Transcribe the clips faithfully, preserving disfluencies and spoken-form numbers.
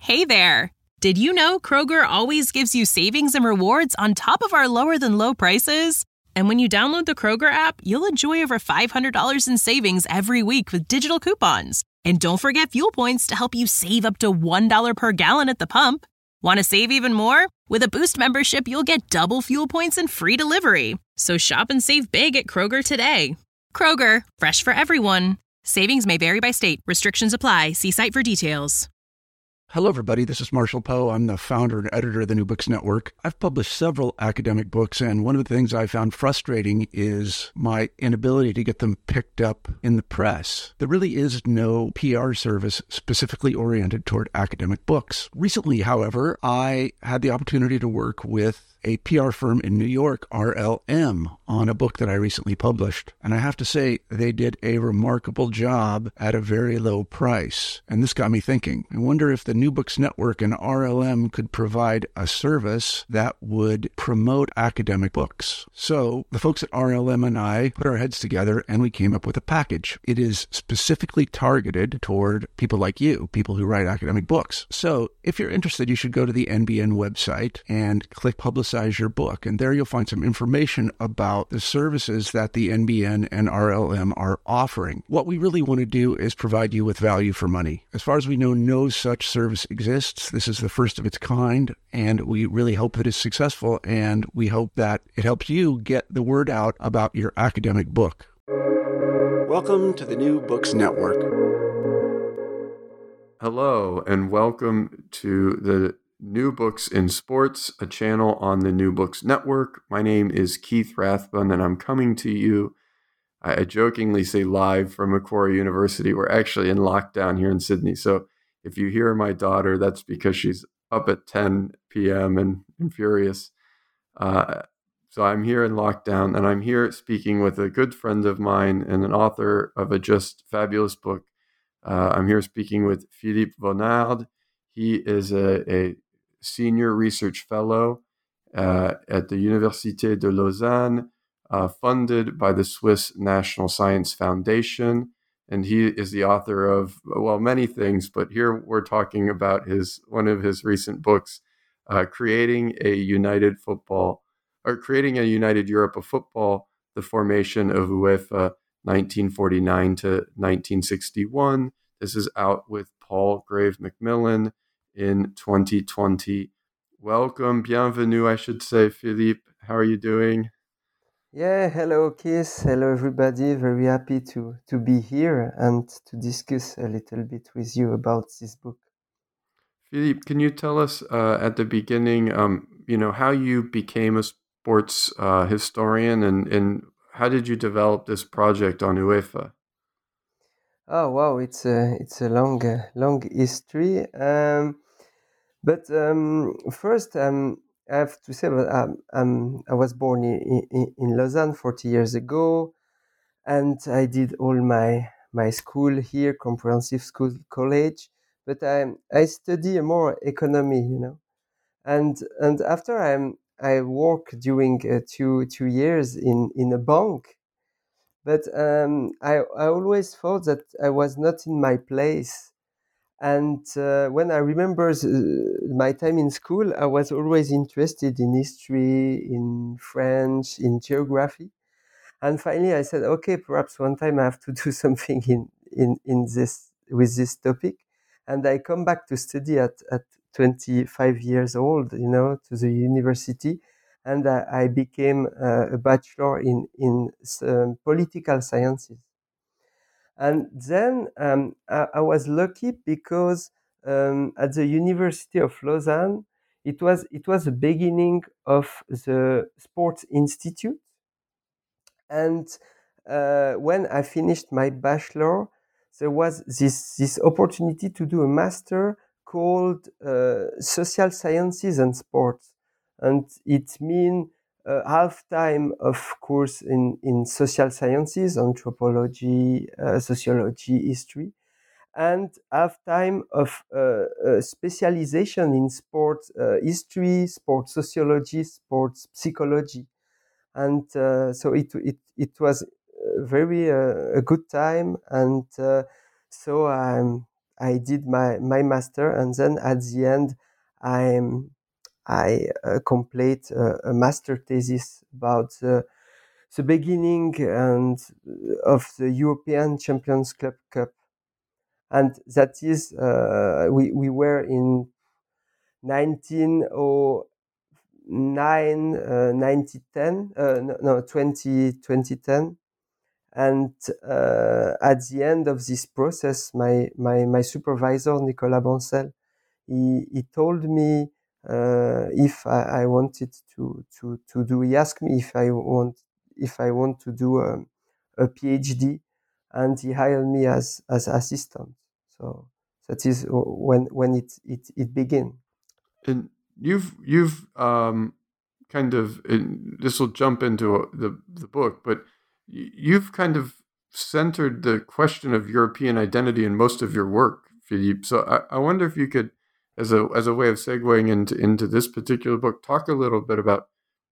Hey there! Did you know Kroger always gives you savings and rewards on top of our lower-than-low prices? And when you download the Kroger app, you'll enjoy over five hundred dollars in savings every week with digital coupons. And don't forget fuel points to help you save up to one dollar per gallon at the pump. Want to save even more? With a Boost membership, you'll get double fuel points and free delivery. So shop and save big at Kroger today. Kroger, fresh for everyone. Savings may vary by state. Restrictions apply. See site for details. Hello, everybody. This is Marshall Poe. I'm the founder and editor of the New Books Network. I've published several academic books, and one of the things I found frustrating is my inability to get them picked up in the press. There really is no P R service specifically oriented toward academic books. Recently, however, I had the opportunity to work with a P R firm in New York, R L M, on a book that I recently published. And I have to say, they did a remarkable job at a very low price. And this got me thinking. I wonder if the New Books Network and R L M could provide a service that would promote academic books. So the folks at R L M and I put our heads together and we came up with a package. It is specifically targeted toward people like you, people who write academic books. So if you're interested, you should go to the N B N website and click Publicize your book. And there you'll find some information about the services that the N B N and R L M are offering. What we really want to do is provide you with value for money. As far as we know, no such service exists. This is the first of its kind, and we really hope that it's successful, and we hope that it helps you get the word out about your academic book. Welcome to the New Books Network. Hello, and welcome to the New Books in Sports, a channel on the New Books Network. My name is Keith Rathbun, and I'm coming to you, I jokingly say live from Macquarie University. We're actually in lockdown here in Sydney. So if you hear my daughter, that's because she's up at ten p.m. and, and furious. Uh, so I'm here in lockdown, and I'm here speaking with a good friend of mine and an author of a just fabulous book. Uh, I'm here speaking with Philippe Vonard. He is a, a senior research fellow uh, at the Université de Lausanne, uh, funded by the Swiss National Science Foundation. And he is the author of, well, many things, but here we're talking about his one of his recent books, uh, Creating a United Football, or Creating a United Europe of Football, the Formation of UEFA nineteen forty-nine to nineteen sixty-one. This is out with Palgrave Macmillan in twenty twenty. Welcome, bienvenue, I should say, Philippe. How are you doing? Yeah, hello, Keith. Hello, everybody. Very happy to, to be here and to discuss a little bit with you about this book. Philippe, can you tell us uh, at the beginning, um, you know, how you became a sports uh, historian and, and how did you develop this project on UEFA? Oh, wow, it's a, it's a long, uh, long history. Um, But um, first, um, I have to say that um, um, I was born in, in, in Lausanne forty years ago, and I did all my my school here, comprehensive school, college. But I I study more economy, you know, and and after I I worked during uh, two two years in in a bank, but um, I I always thought that I was not in my place. And uh, when I remember uh, my time in school, I was always interested in history, in French, in geography. And finally, I said, okay, perhaps one time I have to do something in, in, in this with this topic. And I come back to study at, at twenty-five years old, you know, to the university. And I, I became uh, a bachelor in, in um, political sciences. And then um, I, I was lucky because um, at the University of Lausanne, it was it was the beginning of the Sports Institute. And uh, when I finished my bachelor, there was this this opportunity to do a master called uh, Social Sciences and Sports, and it means uh, half time, of course, in, in social sciences, anthropology, uh, sociology, history, and half time of uh, uh, specialization in sports uh, history, sports sociology, sports psychology. And uh, so it, it, it was very uh, a good time. And uh, so um, I did my, my master, and then at the end, I I uh, complete uh, a master thesis about the, the beginning and of the European Champions Club Cup, and that is uh, we we were in nineteen oh nine, uh, nineteen ten, uh, no, no twenty, twenty ten. And uh, at the end of this process, my, my, my supervisor, Nicolas Bancel, he, he told me uh, if I, I wanted to, to, to do, he asked me if I want, if I want to do a, a PhD, and he hired me as, as assistant. So that is when, when it, it, it began. And you've, you've um, kind of, this will jump into the, the book, but you've kind of centered the question of European identity in most of your work, Philippe. So I, I wonder if you could, as a as a way of segueing into, into this particular book, talk a little bit about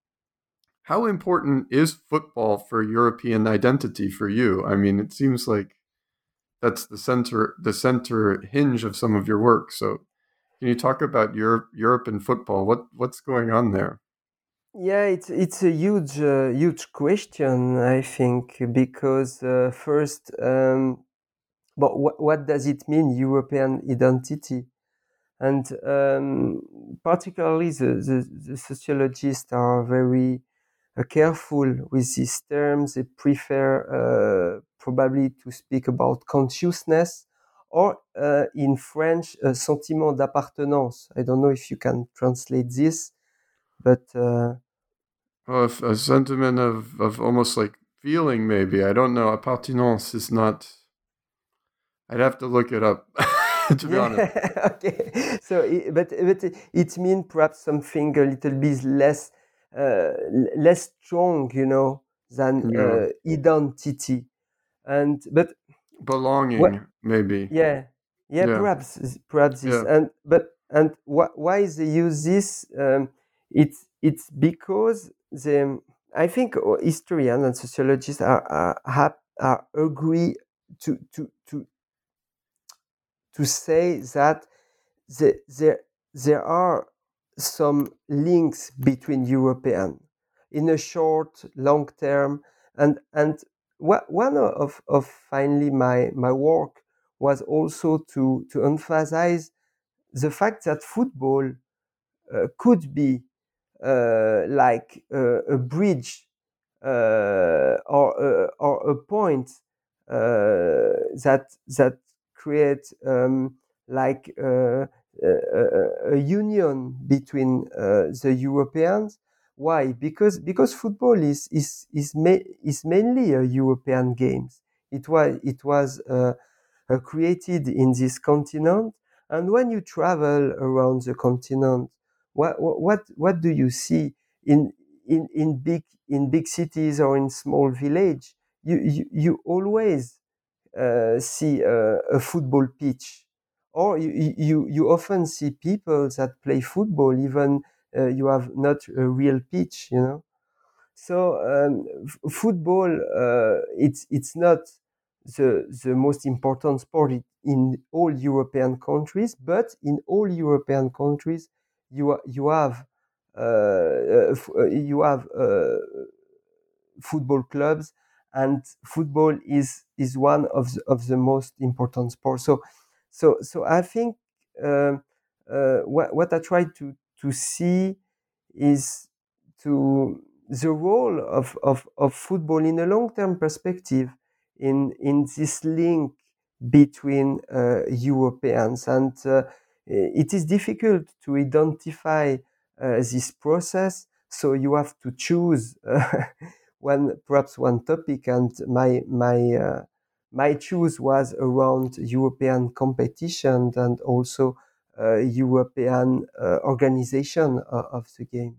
how important is football for European identity for you? I mean, it seems like that's the center the center hinge of some of your work. So can you talk about Europe, Europe and football? What what's going on there? Yeah, it's it's a huge uh, huge question, I think, because uh, first, um, but wh- what does it mean, European identity? And um, particularly the, the, the sociologists are very uh, careful with these terms. They prefer uh, probably to speak about consciousness, or uh, in French, uh, sentiment d'appartenance. I don't know if you can translate this, but... Uh, Well, a sentiment of, of almost like feeling, maybe. I don't know. Appartenance is not... I'd have to look it up, to be yeah, honest. okay. So, it, but, but it means perhaps something a little bit less uh, less strong, you know, than Yeah. uh, identity. And but belonging, what, maybe. Yeah, yeah, Yeah. perhaps perhaps this. Yeah. And but and wh- why they use this? Um, it's it's because the I think historians and sociologists are are have, are agree to to to to say that the, there there are some links between European in a short, long term, and and what, one of of finally my my work was also to to emphasize the fact that football uh, could be uh, like uh, a bridge uh, or uh, or a point uh, that that create um, like uh, a, a union between uh, the Europeans. Why? Because because football is is is, ma- is mainly a European game. It was it was uh, uh, created in this continent, and when you travel around the continent, what what what do you see in in in big in big cities or in small village? You you, you always uh, see a, a football pitch, or you, you you often see people that play football even uh, you have not a real pitch, you know. So um, f- football, uh, it's it's not the the most important sport in all European countries, but in all European countries, you you have uh, uh, you have uh, football clubs, and football is is one of the, of the most important sports. So so so I think um, uh, what what I try to to see is to the role of, of, of football in a long-term perspective in in this link between uh, Europeans, and uh, it is difficult to identify uh, this process. So you have to choose uh, one perhaps one topic, and my my uh, my choice was around European competition and also uh, European uh, organization of, of the game.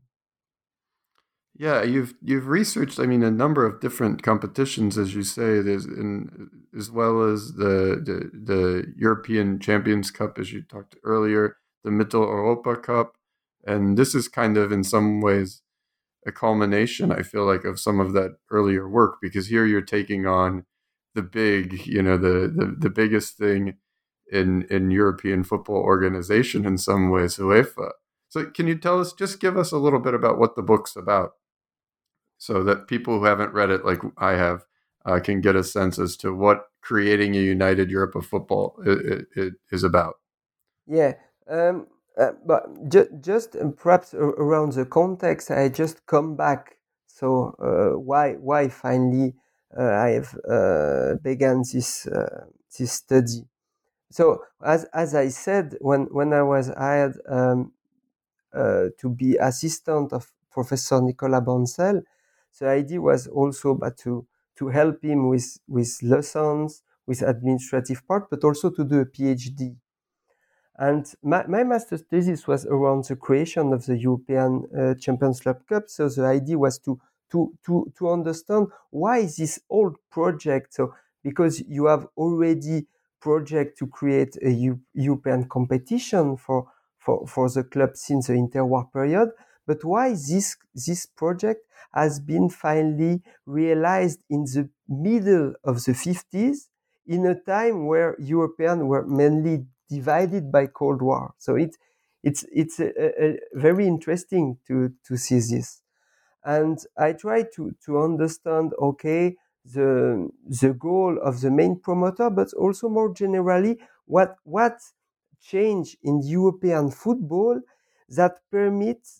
Yeah, you've you've researched, I mean, a number of different competitions, as you say, there's in, as well as the, the the European Champions Cup, as you talked earlier, the Mitteleuropa Cup, and this is kind of in some ways a culmination, I feel like, of some of that earlier work, because here you're taking on the big, you know, the the, the biggest thing in, in European football organization in some ways, UEFA. So can you tell us, just give us a little bit about what the book's about so that people who haven't read it like I have uh, can get a sense as to what creating a united Europe of football it, it is about? Yeah. Um, uh, but ju- just um, perhaps a- around the context, I just come back. So uh, why why finally uh, I have uh, began this uh, this study. So as as I said, when when I was hired um, uh, to be assistant of Professor Nicolas Bancel, the idea was also but to to help him with with lessons, with administrative part, but also to do a PhD. And my, my master's thesis was around the creation of the European uh, Champions Club Cup. So the idea was to to to to understand why this old project. So because you have already project to create a U- European competition for for for the club since the interwar period, but why this this project has been finally realized in the middle of the fifties, in a time where Europeans were mainly divided by Cold War. So it, it's it's a, a, a very interesting to to see this, and I try to to understand okay the the goal of the main promoter, but also more generally what what change in European football that permits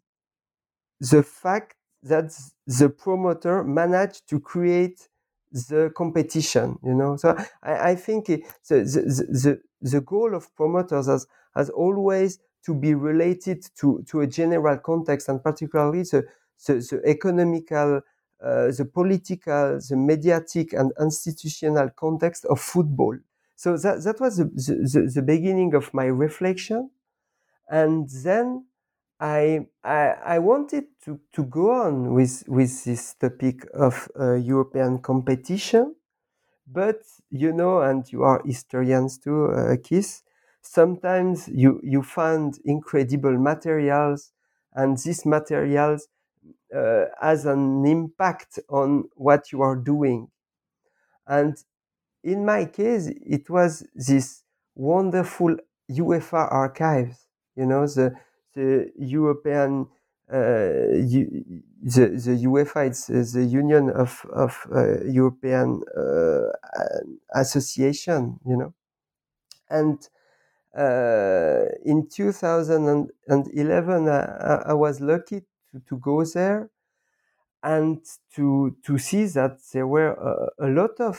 the fact that the promoter managed to create the competition, you know. So I, I think the, the, the, the goal of promoters has, has always to be related to, to a general context, and particularly the, the, the economical, uh, the political, the mediatic and institutional context of football. So that, that was the, the, the beginning of my reflection. And then I, I I wanted to, to go on with with this topic of uh, European competition, but you know, and you are historians too, uh, Keith. Sometimes you you find incredible materials, and these materials uh, has an impact on what you are doing. And in my case, it was this wonderful UEFA archives, you know, the the European, uh, U, the the UEFA, it's uh, the Union of of uh, European uh, Association, you know, and uh, in two thousand eleven, I, I was lucky to, to go there and to to see that there were a, a lot of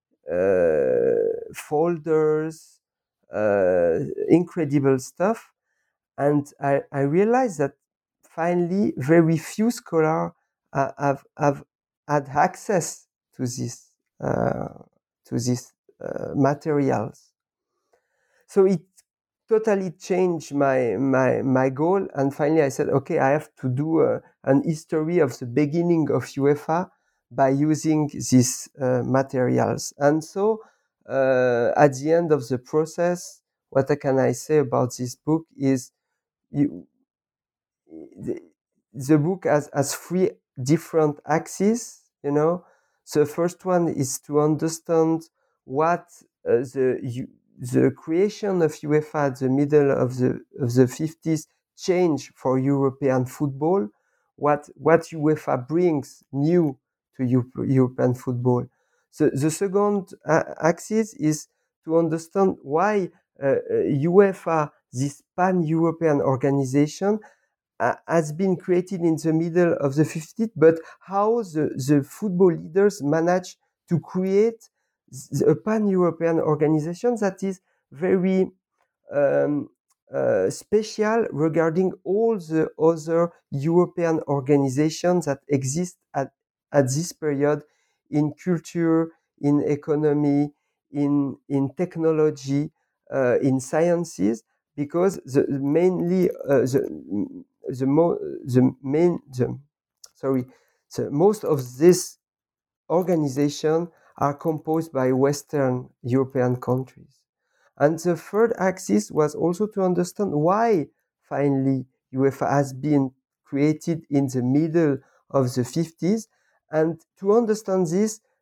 uh, folders, uh, incredible stuff, and I, I realized that finally very few scholars uh, have have had access to this uh, to these uh, materials. So it totally changed my my my goal, and finally I said, okay, I have to do a, an history of the beginning of UEFA by using these uh, materials. And so uh, at the end of the process, what can I say about this book is you, the, the book has, has three different axes, you know. The first one is to understand what uh, the the creation of UEFA at the middle of the of the fifties changed for European football, what what UEFA brings new to Europe, European football. The, the second uh, axis is to understand why uh, UEFA, this pan-European organization, uh, has been created in the middle of the fifties, but how the, the football leaders managed to create a pan-European organization that is very um, uh, special regarding all the other European organizations that exist at, at this period in culture, in economy, in, in technology, uh, in sciences, because the mainly uh, the the, mo- the main the, sorry the, most of this organization are composed by Western European countries. And the third axis was also to understand why finally UEFA has been created in the middle of the fifties. And to understand this,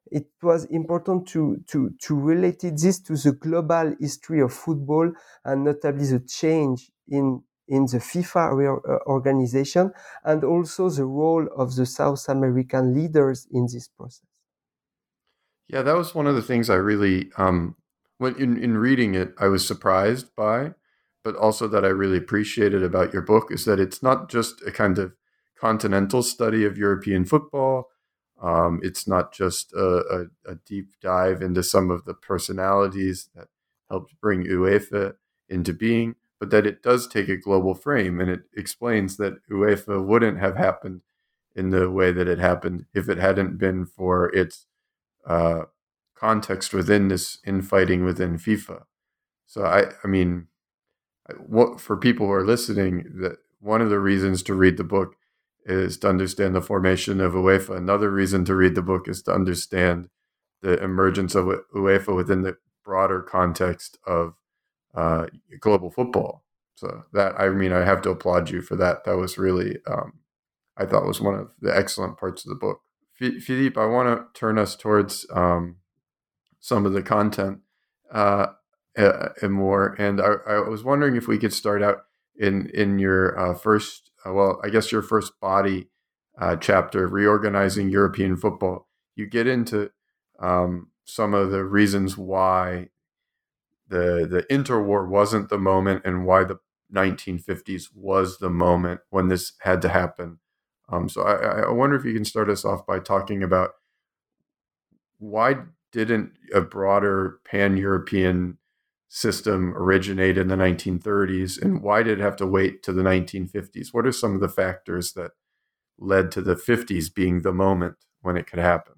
it was important to, to, to relate this to the global history of football, and notably the change in, in the FIFA organization, and also the role of the South American leaders in this process. Yeah, that was one of the things I really, um, when in, in reading it, I was surprised by, but also that I really appreciated about your book is that it's not just a kind of continental study of European football. Um, it's not just a, a, a deep dive into some of the personalities that helped bring UEFA into being, but that it does take a global frame, and it explains that UEFA wouldn't have happened in the way that it happened if it hadn't been for its uh, context within this infighting within FIFA. So I, I mean, what for people who are listening, that one of the reasons to read the book is to understand the formation of UEFA. Another reason to read the book is to understand the emergence of UEFA within the broader context of uh, global football. So that, I mean, I have to applaud you for that. That was really, um, I thought was one of the excellent parts of the book. Philippe, I want to turn us towards um, some of the content uh, and more. And I, I was wondering if we could start out in in your uh, first, uh, well, I guess your first body uh, chapter, Reorganizing European Football. You get into um, some of the reasons why the the interwar wasn't the moment, and why the nineteen fifties was the moment when this had to happen. Um, so I, I wonder if you can start us off by talking about why didn't a broader pan-European system originate in the nineteen thirties, and why did it have to wait to the nineteen fifties? What are some of the factors that led to the fifties being the moment when it could happen?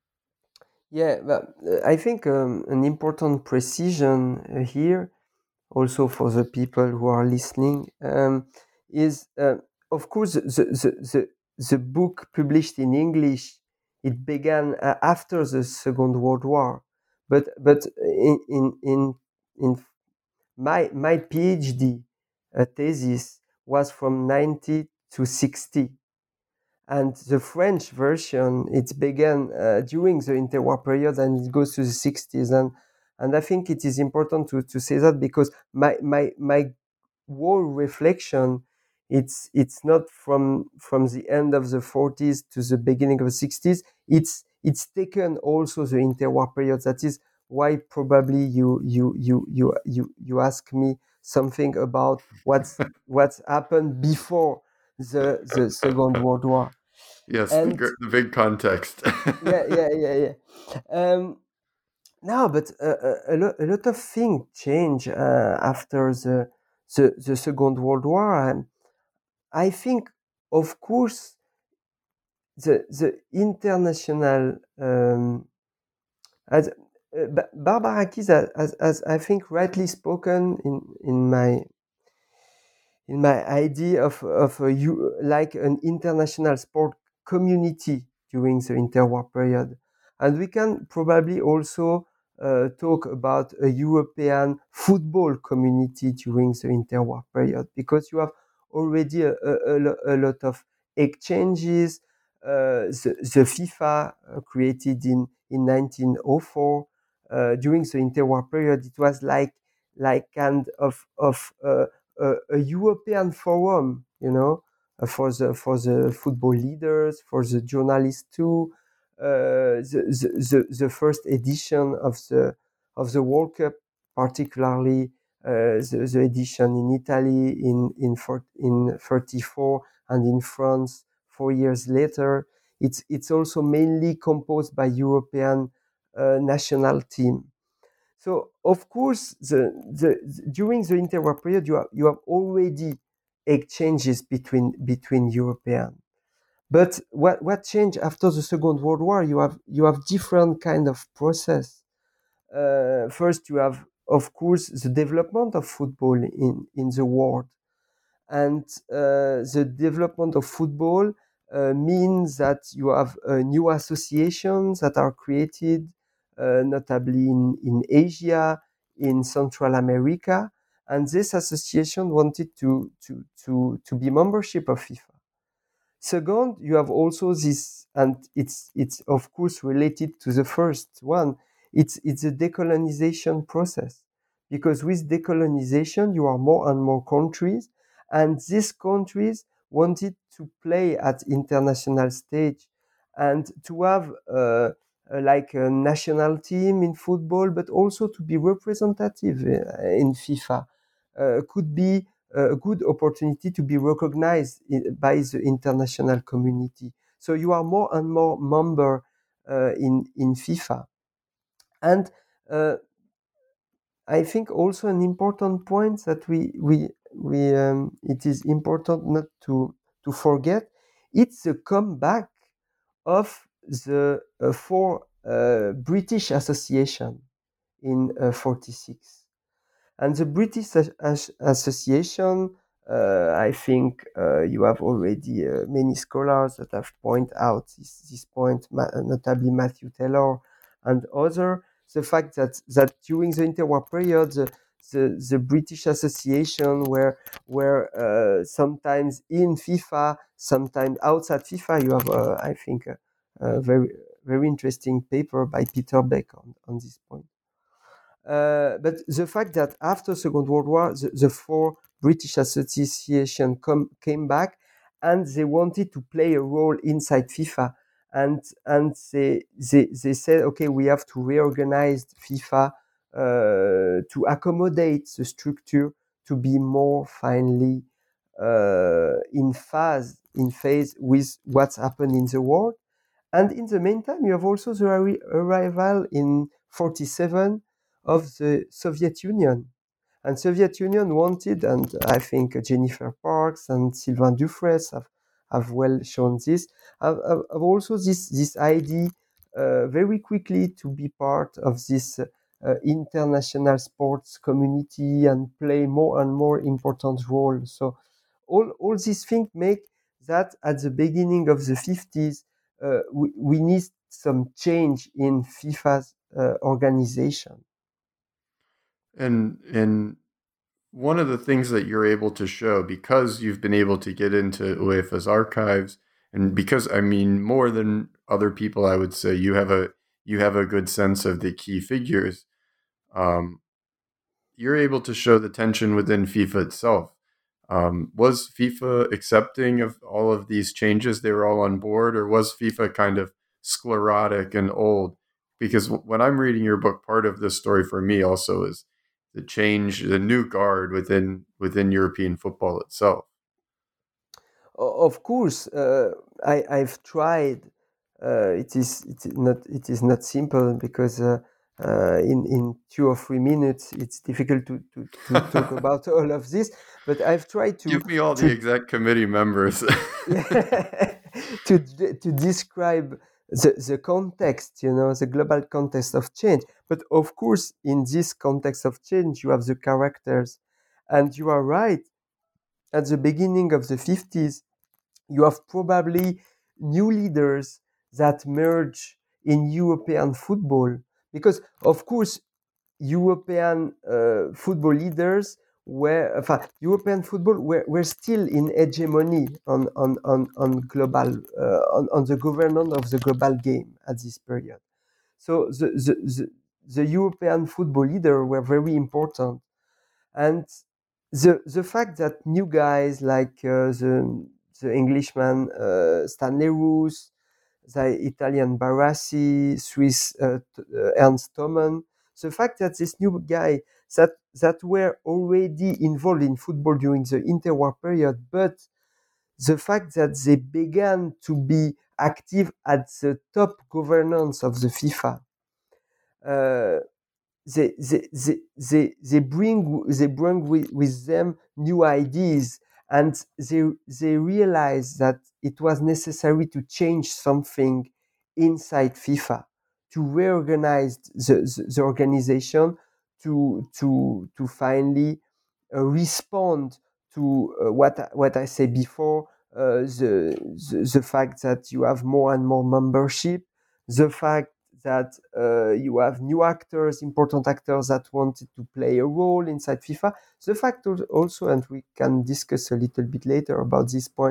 Yeah, but I think um, an important precision uh, here, also for the people who are listening, um, is uh, of course the, the the the book published in English, it began uh, after the Second World War, but but in in in, in my my PhD uh, thesis was from ninety to sixty, and the French version, it began uh, during the interwar period, and it goes to the sixties, and and I think it is important to to say that, because my my my whole reflection, it's it's not from from the end of the forties to the beginning of the sixties. It's it's taken also the interwar period. That is why probably you you you you you you ask me something about what's what's happened before the the Second World War. Yes, And the, the big context. yeah, yeah, yeah, yeah. Um, no, but uh, a, a, lot, a lot of things change uh, after the, the the Second World War. And I think, of course, the the international um, as uh, Barbara Keyes has, has, has, I think, rightly spoken in in my in my idea of of a, like an international sport community during the interwar period. And we can probably also uh, talk about a European football community during the interwar period, because you have already a, a, a lot of exchanges. Uh, the, the FIFA uh, created in, in nineteen oh four, uh, during the interwar period, it was like like kind of of uh, a, a European forum, you know, uh, for the for the football leaders, for the journalists too. Uh, the, the, the the first edition of the of the World Cup, particularly uh, the, the edition in Italy in in for, in thirty-four, and in France four years later. It's it's also mainly composed by European uh, national team. So of course, the, the, the during the interwar period, you have you have already exchanges between between European. But what what changed after the Second World War? You have you have different kind of process. Uh, first, you have, of course, the development of football in in the world, and uh, the development of football uh, means that you have uh, new associations that are created, uh, notably in, in Asia, in Central America, and this association wanted to to to to be membership of FIFA. Second, you have also this, and it's it's of course related to the first one. It's it's a decolonization process, because with decolonization you are more and more countries, and these countries wanted to play at international stage and to have uh, uh, like a national team in football, but also to be representative uh, in FIFA. Uh, could be a good opportunity to be recognized in, by the international community. So you are more and more member uh, in in FIFA, and uh, I think also an important point that we we we um, it is important not to to forget. It's a comeback of the uh, four uh, British Association in uh, forty-six. And the British As- Association, uh, I think uh, you have already uh, many scholars that have pointed out this, this point, notably Matthew Taylor and others. The fact that, that during the interwar period, the, the, the British Association were, were uh, sometimes in FIFA, sometimes outside FIFA. You have, uh, I think, a, a very, very interesting paper by Peter Beck on, on this point. Uh, but the fact that after Second World War, the, the four British Association come, came back, and they wanted to play a role inside FIFA, and and they they, they said, okay, we have to reorganize FIFA uh, to accommodate the structure to be more finely uh, in phase in phase with what's happened in the world. And in the meantime, you have also the arri- arrival in forty-seven of the Soviet Union. And Soviet Union wanted, and I think Jennifer Parks and Sylvain Dufresne have, have well shown this, have, have, have also this, this idea uh, very quickly to be part of this uh, international sports community and play more and more important role. So all, all these things make that at the beginning of the fifties, uh, we, we need some change in FIFA's uh, organization. And and one of the things that you're able to show, because you've been able to get into UEFA's archives, and because, I mean, more than other people, I would say you have a you have a good sense of the key figures. Um, you're able to show the tension within FIFA itself. Um, was FIFA accepting of all of these changes? They were all on board, or was FIFA kind of sclerotic and old? Because when I'm reading your book, part of the story for me also is the change, the new guard within within European football itself. Of course, uh, I, I've tried. Uh, it is it is not it is not simple, because uh, uh, in in two or three minutes it's difficult to, to, to talk about all of this. But I've tried to give me all to, the exec committee members to to describe the, the context, you know, the global context of change. But of course, in this context of change, you have the characters, and you are right. At the beginning of the fifties, you have probably new leaders that merge in European football, because, of course, European uh, football leaders were, enfin, European football were, were still in hegemony on on on, on global uh, on, on the governance of the global game at this period. So the the, the, the European football leaders were very important, and the the fact that new guys like uh, the the Englishman uh, Stanley Roos, the Italian Barassi, Swiss uh, uh, Ernst Thomann, the fact that this new guy that that were already involved in football during the interwar period, but the fact that they began to be active at the top governance of the FIFA. Uh, they, they, they, they, they bring they bring with, with them new ideas, and they they realize that it was necessary to change something inside FIFA, to reorganize the, the, the organization, to to to finally uh, respond to uh, what what I said before, uh, the, the the fact that you have more and more membership, the fact that uh, you have new actors, important actors that wanted to play a role inside FIFA. The fact also, and we can discuss a little bit later about this point,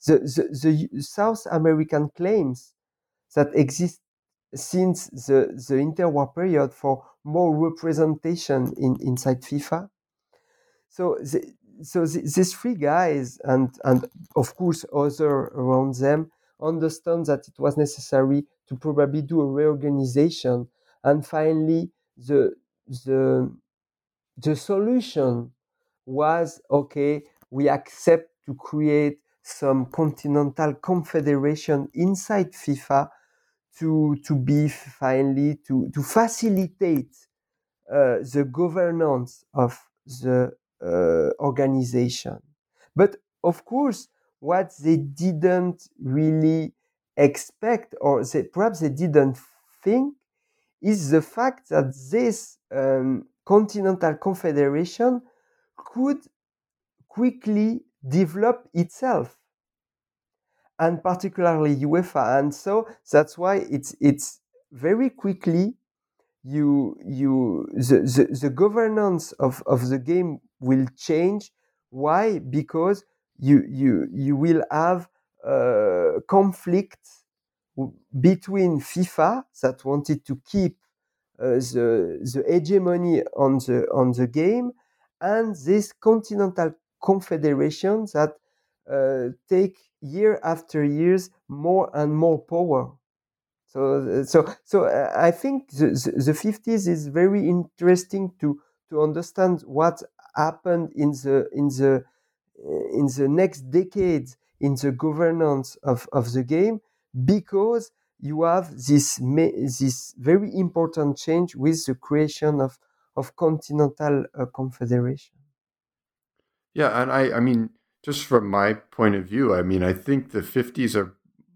the, the, the South American claims that exist since the, the interwar period for more representation in, inside FIFA. So, the, so the, these three guys and, and of course other around them understand that it was necessary to probably do a reorganization, and finally the the the solution was, okay, we accept to create some continental confederation inside FIFA to to be finally to to facilitate uh, the governance of the uh, organization. But of course, what they didn't really expect, or they, perhaps they didn't think, is the fact that this um, continental confederation could quickly develop itself, and particularly UEFA. And so that's why it's it's very quickly you you the, the, the governance of, of the game will change. Why? Because you you you will have uh, conflicts between FIFA that wanted to keep uh, the the hegemony on the on the game, and this continental confederation that uh, take year after years more and more power. So, so, so uh, I think the, the, the fifties is very interesting to to understand what happened in the in the uh, in the next decades in the governance of, of the game, because you have this this very important change with the creation of of continental uh, confederation. Yeah, and I, I mean, just from my point of view, I mean, I think the fifties are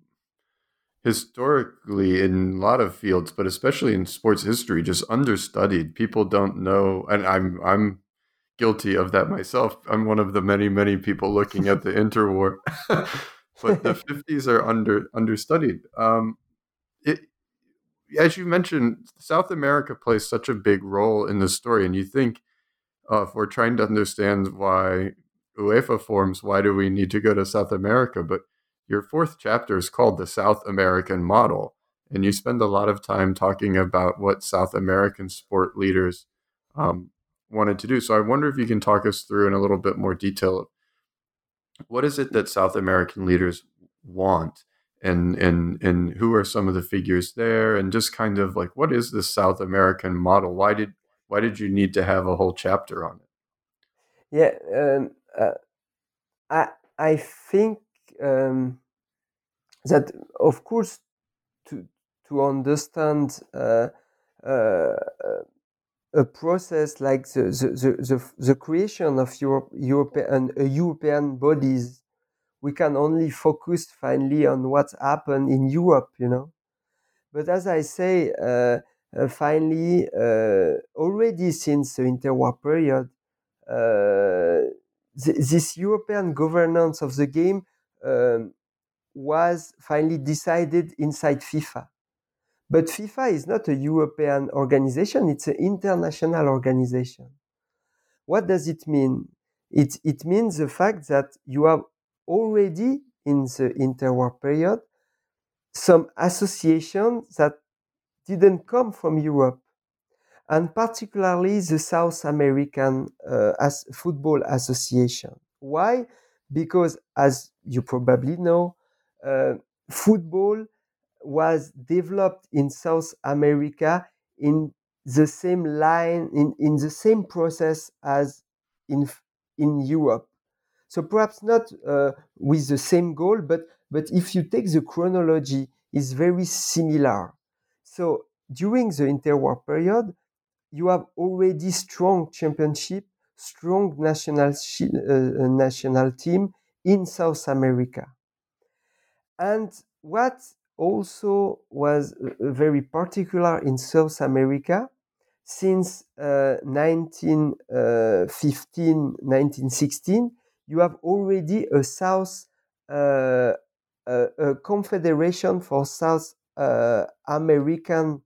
historically in a lot of fields, but especially in sports history, just understudied. People don't know, and I'm I'm guilty of that myself. I'm one of the many, many people looking at the interwar. But the fifties are under understudied. Um, it, as you mentioned, South America plays such a big role in the story, and you think uh, if we're trying to understand why UEFA forms, why do we need to go to South America? But your fourth chapter is called the South American Model, and you spend a lot of time talking about what South American sport leaders um, wanted to do. So I wonder if you can talk us through in a little bit more detail, what is it that South American leaders want, and and and who are some of the figures there, and just kind of like, what is the South American model? Why did why did you need to have a whole chapter on it? Yeah, um, uh, I I think um, that of course to to understand uh, uh, a process like the the, the, the, the creation of Europe, European uh, European bodies, we can only focus finally on what's happened in Europe, you know. But as I say, uh, uh, finally, uh, already since the interwar period, uh, th- this European governance of the game um, was finally decided inside FIFA. But FIFA is not a European organization, it's an international organization. What does it mean? It, it means the fact that you have already in the interwar period some associations that didn't come from Europe, and particularly the South American uh, as Football Association. Why? Because, as you probably know, uh, football was developed in South America in the same line, in, in the same process as in in Europe. So perhaps not uh, with the same goal, but but if you take the chronology, it's very similar. So during the interwar period, you have already strong championship, strong national uh, national team in South America. And what also was uh, very particular in South America, since uh, nineteen fifteen, nineteen sixteen, you have already a South uh, a, a confederation for South uh, American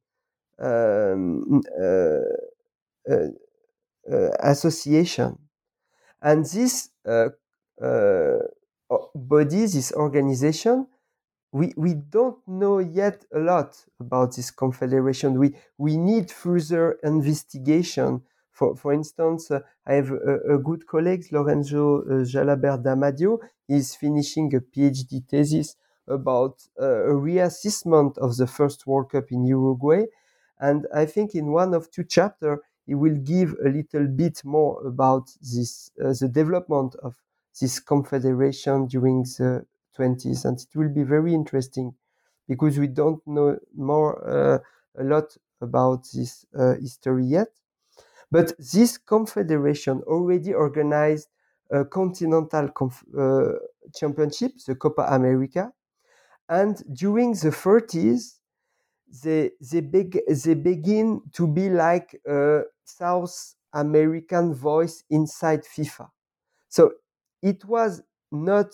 um, uh, uh, uh, association, and this uh, uh, body, this organization, we we don't know yet a lot about this confederation. We we need further investigation. For for instance, uh, I have a, a good colleague, Lorenzo uh, Jalabert D'Amadio. He's finishing a PhD thesis about uh, a reassessment of the first World Cup in Uruguay, and I think in one of two chapters he will give a little bit more about this uh, the development of this confederation during the twenties, and it will be very interesting because we don't know more uh, a lot about this uh, history yet. But this confederation already organized a continental conf- uh, championship, the Copa America, and during the thirties, they they, beg- they begin to be like a South American voice inside FIFA. So it was not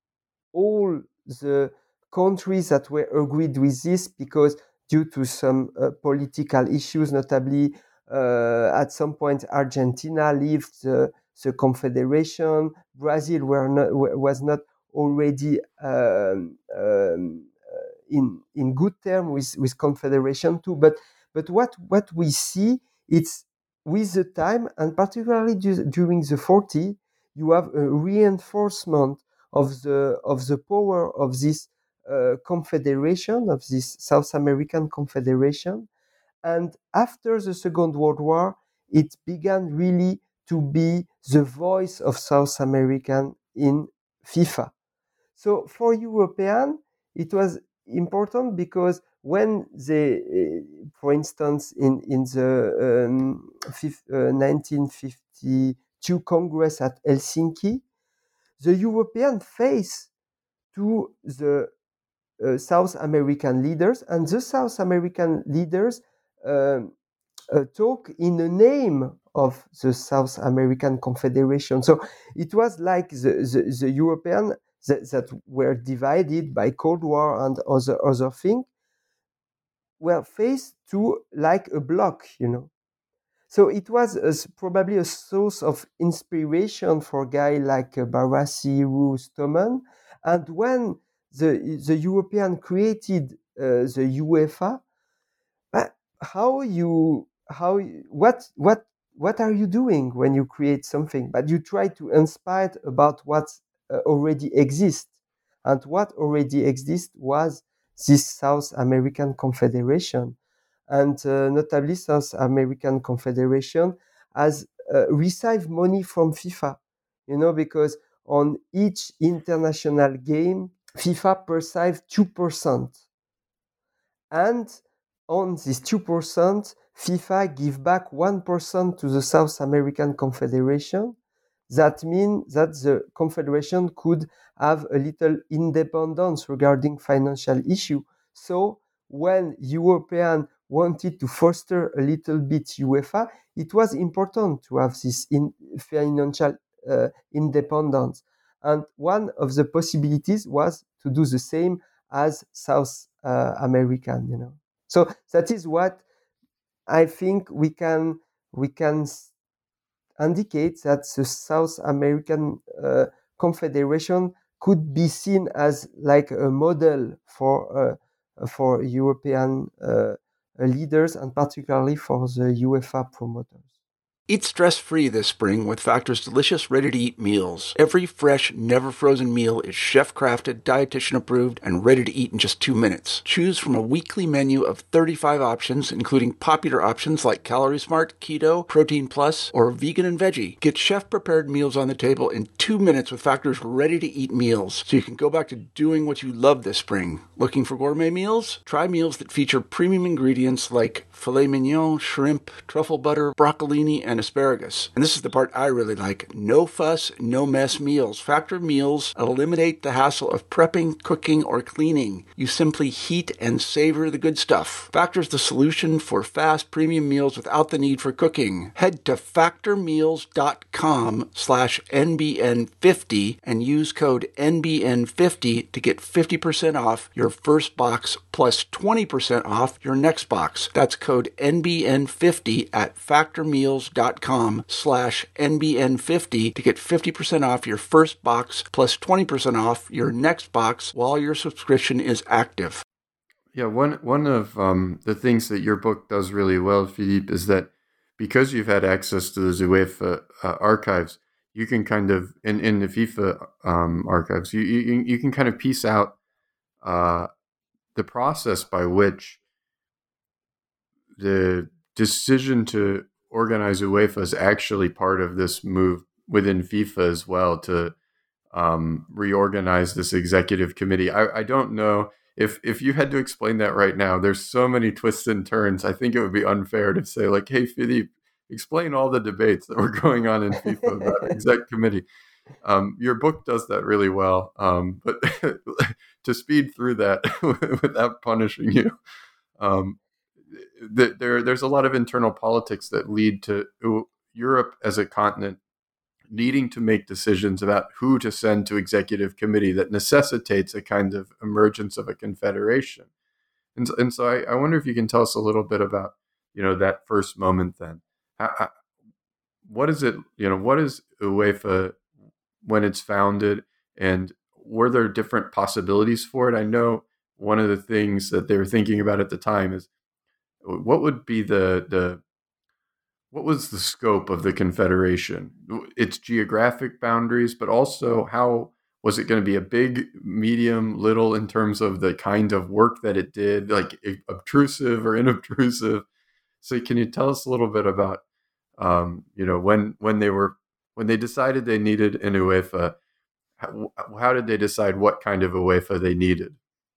all the countries that were agreed with this because due to some uh, political issues, notably uh, at some point Argentina left the, the confederation. Brazil were not, was not already um, um, in in good term with, with confederation too. But but what what we see, it's with the time, and particularly du- during the forties, you have a reinforcement of the of the power of this uh, confederation, of this South American confederation. And after the Second World War, it began really to be the voice of South American in FIFA. So for European, it was important because when they, uh, for instance, in in the um, fifth, uh, nineteen fifty-two Congress at Helsinki, the European face to the uh, South American leaders, and the South American leaders um, uh, talk in the name of the South American Confederation. So it was like the, the, the European that, that were divided by Cold War and other other things were faced to like a block, you know. So it was a, probably a source of inspiration for guys like uh, Barassi, Roux, Stoman. And when the the European created uh, the UEFA, uh, how you how what what what are you doing when you create something? But you try to inspire about what uh, already exists, and what already exists was this South American Confederation. And uh, notably South American Confederation has uh, received money from FIFA, you know, because on each international game, FIFA perceives two percent. And on this two percent, FIFA give back one percent to the South American Confederation. That means that the Confederation could have a little independence regarding financial issue. So when Europeans wanted to foster a little bit UEFA, it was important to have this in financial uh, independence. And one of the possibilities was to do the same as South uh, American, you know. So that is what I think we can we can indicate that the South American uh, Confederation could be seen as like a model for uh, for European uh, leaders, and particularly for the UEFA promoters. Eat stress-free this spring with Factor's delicious, ready-to-eat meals. Every fresh, never-frozen meal is chef-crafted, dietitian-approved, and ready to eat in just two minutes. Choose from a weekly menu of thirty-five options, including popular options like Calorie Smart, Keto, Protein Plus, or Vegan and Veggie. Get chef-prepared meals on the table in two minutes with Factor's ready-to-eat meals, so you can go back to doing what you love this spring. Looking for gourmet meals? Try meals that feature premium ingredients like filet mignon, shrimp, truffle butter, broccolini, and asparagus. And this is the part I really like. No fuss, no mess meals. Factor meals eliminate the hassle of prepping, cooking, or cleaning. You simply heat and savor the good stuff. Factor's the solution for fast premium meals without the need for cooking. Head to factormeals.com slash NBN50 and use code N B N fifty to get fifty percent off your first box plus twenty percent off your next box. That's code N B N fifty at factormeals.com dot-com slash NBN50 to get fifty percent off your first box plus twenty percent off your next box while your subscription is active. Yeah, one one of um, the things that your book does really well, Philippe, is that because you've had access to the UEFA uh, archives, you can kind of, in, in the FIFA um, archives, you, you you can kind of piece out uh, the process by which the decision to organize UEFA is actually part of this move within FIFA as well to um, reorganize this executive committee. I, I don't know if if you had to explain that right now. There's so many twists and turns. I think it would be unfair to say like, "Hey, Philippe, explain all the debates that were going on in FIFA about exec committee." Um, your book does that really well, um, but to speed through that without punishing you, um, th- there there's a lot of internal politics that lead to Europe as a continent needing to make decisions about who to send to executive committee that necessitates a kind of emergence of a confederation. And, and so I, I wonder if you can tell us a little bit about, you know, that first moment then. How, how, what is it, you know, what is UEFA when it's founded, and were there different possibilities for it? I know one of the things that they were thinking about at the time is what would be the, the what was the scope of the confederation, its geographic boundaries, but also how was it going to be a big, medium, little in terms of the kind of work that it did, like obtrusive or inobtrusive? So can you tell us a little bit about, um, you know, when when they were when they decided they needed an UEFA, how, how did they decide what kind of UEFA they needed?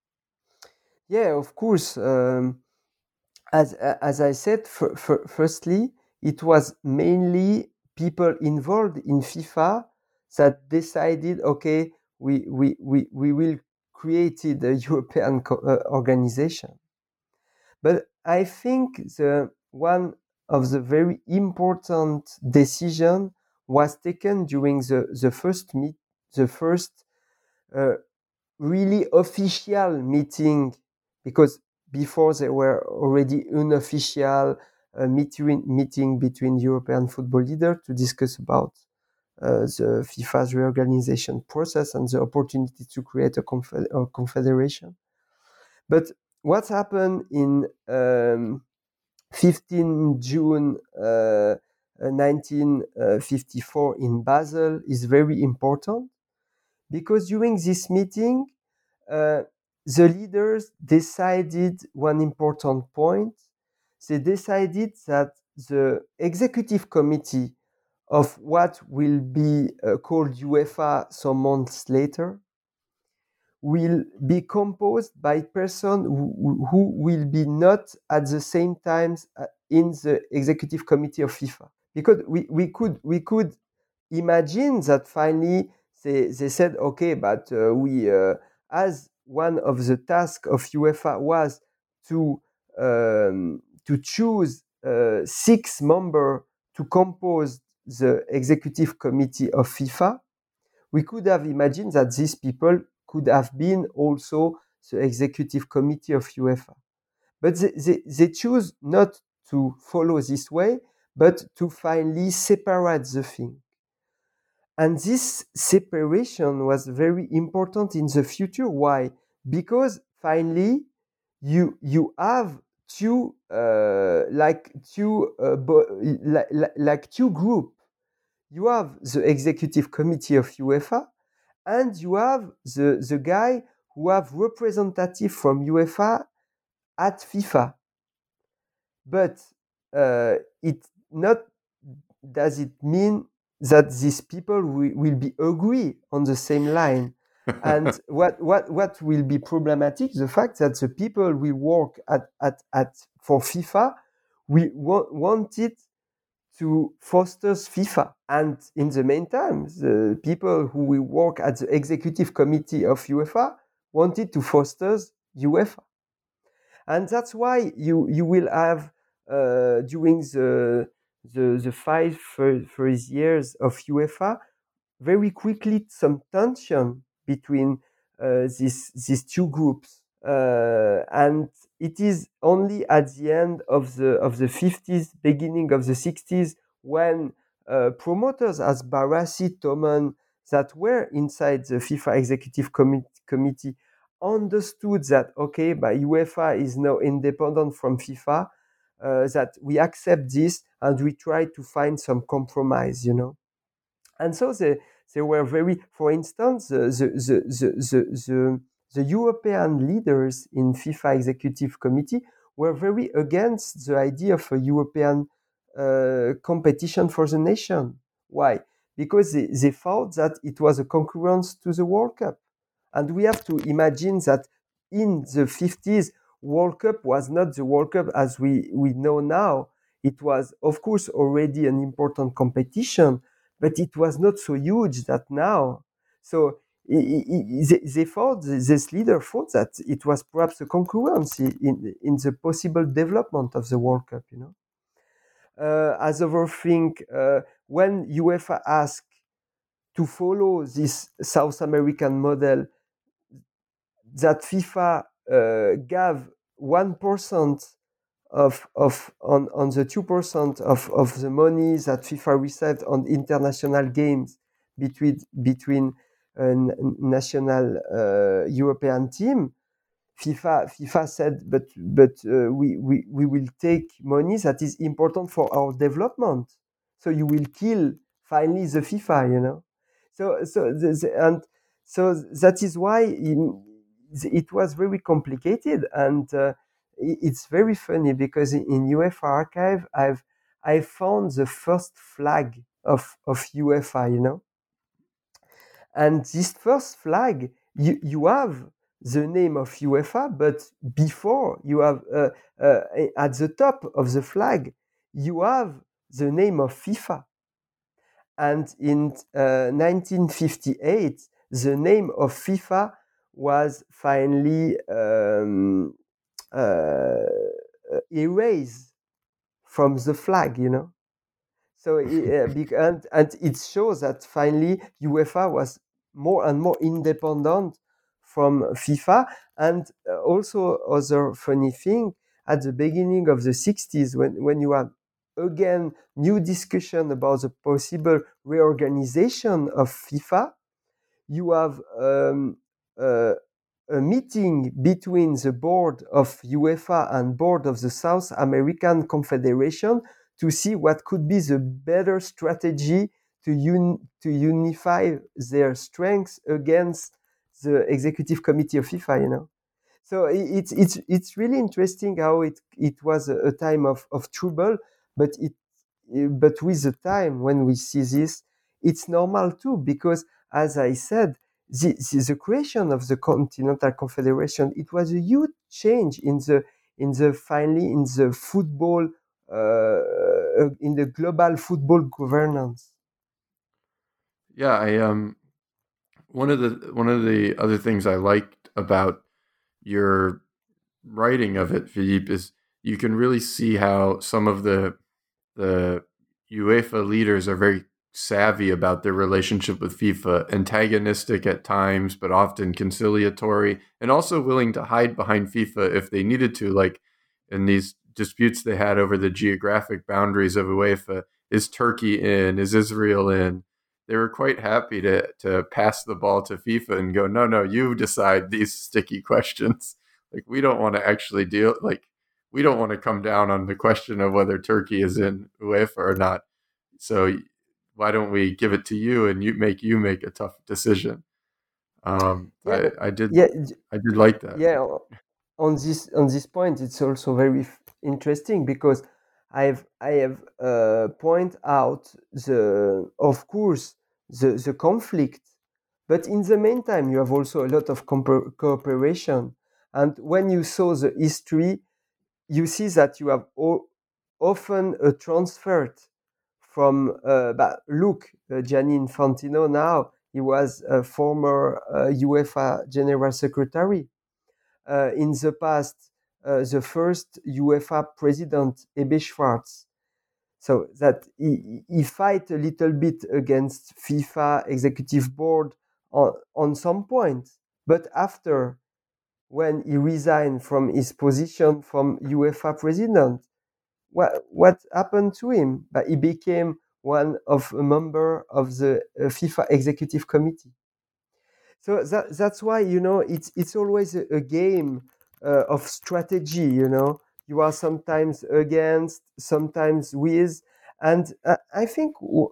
Yeah, of course. Um, as as I said, for, for, firstly, it was mainly people involved in FIFA that decided, okay, we we we, we will create a European co- uh, organization. But I think the one of the very important decision was taken during the, the first meet, the first uh, really official meeting, because before there were already unofficial uh, meeting, meeting between European football leaders to discuss about uh, the FIFA's reorganization process and the opportunity to create a, conf- a confederation. But what happened in um, fifteenth of June uh, nineteen fifty-four in Basel is very important, because during this meeting, uh, the leaders decided one important point. They decided that the executive committee of what will be uh, called UEFA some months later will be composed by persons who, who will be not at the same time in the executive committee of FIFA. Because we, we could we could imagine that finally they, they said, okay, but uh, we uh, as one of the tasks of UEFA was to um, to choose uh, six members to compose the executive committee of FIFA, we could have imagined that these people could have been also the executive committee of UEFA. But they, they, they choose not to follow this way, but to finally separate the thing. And this separation was very important in the future. Why? Because finally you you have two uh, like two uh, bo- like, like two groups. You have the executive committee of UEFA, and you have the, the guy who have representative from UEFA at FIFA. But uh, it not does it mean that these people will, will be agree on the same line. And what, what, what will be problematic, the fact that the people we work at, at, at for FIFA, we wa- wanted to foster FIFA. And in the meantime, the people who will work at the executive committee of UEFA wanted to foster UEFA. And that's why you, you will have, uh, during the, the, the five first years of UEFA, very quickly some tension between uh, these, these two groups. Uh, and it is only at the end of the of the fifties, beginning of the sixties, when uh, promoters as Barassi, Thoman, that were inside the FIFA Executive Com- Committee understood that, okay, but UEFA is now independent from FIFA, uh, that we accept this and we try to find some compromise, you know. And so they, they were very, for instance, the, the, the, the, the, the, the European leaders in FIFA Executive Committee were very against the idea of a European uh, competition for the nation. Why? Because they, they thought that it was a concurrence to the World Cup. And we have to imagine that in the fifties, World Cup was not the World Cup as we, we know now. It was, of course, already an important competition, but it was not so huge that now. So he, he, they, they thought, this leader thought that it was perhaps a concurrence in, in the possible development of the World Cup, you know. Uh, as other thing, uh, when UEFA asked to follow this South American model, that FIFA uh, gave one percent of of on, on the two percent of, of the money that FIFA received on international games between between a national uh, European team, FIFA FIFA said, but but uh, we, we we will take money that is important for our development. So you will kill finally the FIFA, you know. So so the, the, and so that is why in, it was very complicated, and uh, it's very funny because in UEFA archive I've I found the first flag of of UEFA, you know. And this first flag, you, you have the name of UEFA, but before you have, uh, uh, at the top of the flag, you have the name of FIFA. And in uh, nineteen fifty-eight, the name of FIFA was finally um, uh, erased from the flag, you know. So uh, and, and it shows that finally UEFA was more and more independent from FIFA. And also other funny thing, at the beginning of the sixties, when, when you had again new discussion about the possible reorganization of FIFA, you have um, uh, a meeting between the board of UEFA and board of the South American Confederation to see what could be the better strategy to un- to unify their strengths against the executive committee of FIFA, you know. So it's it's it's really interesting how it it was a, a time of, of trouble, but it but with the time when we see this, it's normal too, because as I said, the, the, the creation of the Continental Confederation, it was a huge change in the in the finally in the football uh, in the global football governance. Yeah, I um one of the one of the other things I liked about your writing of it, Philippe, is you can really see how some of the the UEFA leaders are very savvy about their relationship with FIFA, antagonistic at times, but often conciliatory, and also willing to hide behind FIFA if they needed to, like in these disputes they had over the geographic boundaries of UEFA. Is Turkey in? Is Israel in? They were quite happy to to pass the ball to FIFA and go, no, no, you decide these sticky questions. Like, we don't want to actually deal, like, we don't want to come down on the question of whether Turkey is in UEFA or not. So why don't we give it to you and you make you make a tough decision? Um, Yeah, I, but I did yeah, I did like that. Yeah, on this on this point, it's also very f- interesting because I've I have uh, point out the of course the the conflict, but in the meantime you have also a lot of compa- cooperation. And when you saw the history, you see that you have o- often a transfer from uh, but look, uh, Gianni Infantino now, he was a former uh, UEFA General Secretary. Uh, in the past, uh, the first UEFA president, Ebe Schwartz, so that he, he fight a little bit against FIFA executive board on, on some point. But after, when he resigned from his position from UEFA president, what what happened to him? But he became one of a member of the uh, FIFA executive committee. So that, that's why, you know, it's it's always a, a game uh, of strategy. You know, you are sometimes against, sometimes with, and uh, I think w-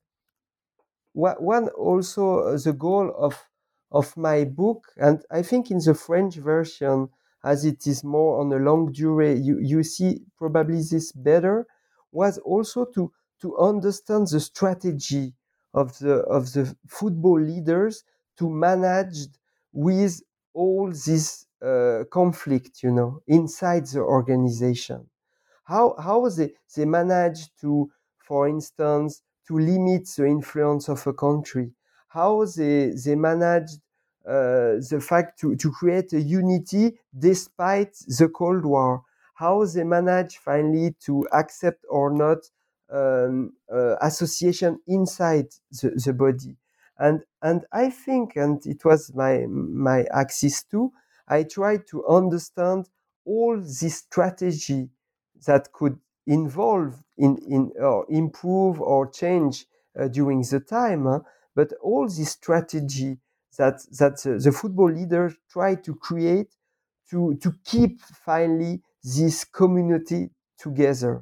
one also uh, the goal of of my book, and I think in the French version, as it is more on a long durée, you you see probably this better, was also to to understand the strategy of the of the football leaders to manage with all this uh, conflict, you know, inside the organization. How how they they manage to, for instance, to limit the influence of a country? How they they managed uh, the fact to, to create a unity despite the Cold War? How they manage finally to accept or not um, uh, association inside the, the body? And and I think, and it was my my axis too, I tried to understand all this strategy that could involve in, in or improve or change uh, during the time, huh? But all this strategy that that uh, the football leaders try to create to to keep finally this community together.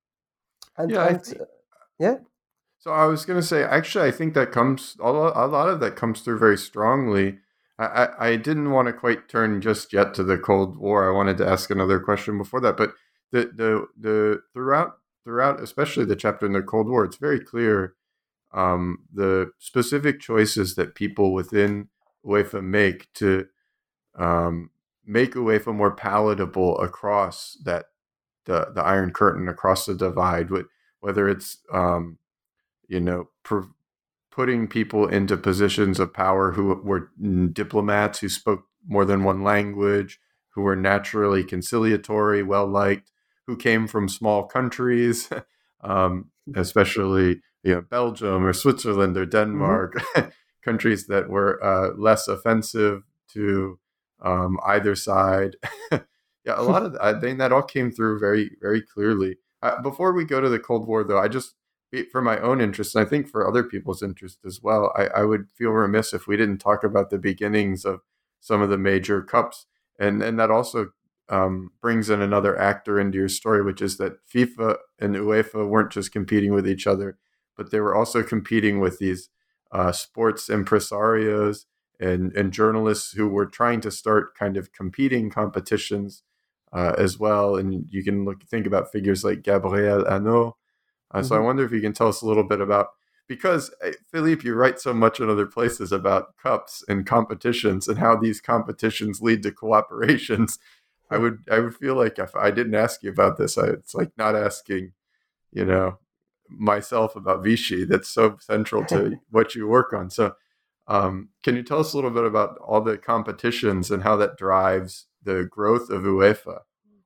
And Yeah, I and think uh, yeah. so. I was going to say, actually, I think that comes a lot, a lot of that comes through very strongly. I, I, I didn't want to quite turn just yet to the Cold War. I wanted to ask another question before that, but the the the throughout throughout, especially the chapter in the Cold War, it's very clear um, the specific choices that people within UEFA make to um, make UEFA more palatable across that the the Iron Curtain, across the divide. Whether it's um, you know pr- putting people into positions of power who were diplomats who spoke more than one language, who were naturally conciliatory, well liked, who came from small countries, um, especially you know Belgium or Switzerland or Mm-hmm. Denmark, countries that were uh, less offensive to um, either side. Yeah, a lot of I think that all came through very very clearly. Uh, before we go to the Cold War, though, I just for my own interest, and I think for other people's interest as well, I, I would feel remiss if we didn't talk about the beginnings of some of the major cups. And, and that also um, brings in another actor into your story, which is that FIFA and UEFA weren't just competing with each other, but they were also competing with these uh, sports impresarios and, and journalists who were trying to start kind of competing competitions uh, as well. And you can look think about figures like Gabriel Hanot. Uh, so I Mm-hmm. wonder if you can tell us a little bit about, because uh, Philippe, you write so much in other places about cups and competitions and how these competitions lead to cooperations. I would I would feel like if I didn't ask you about this, I, it's like not asking, you know, myself about Vichy. That's so central to what you work on. So um, can you tell us a little bit about all the competitions and how that drives the growth of UEFA?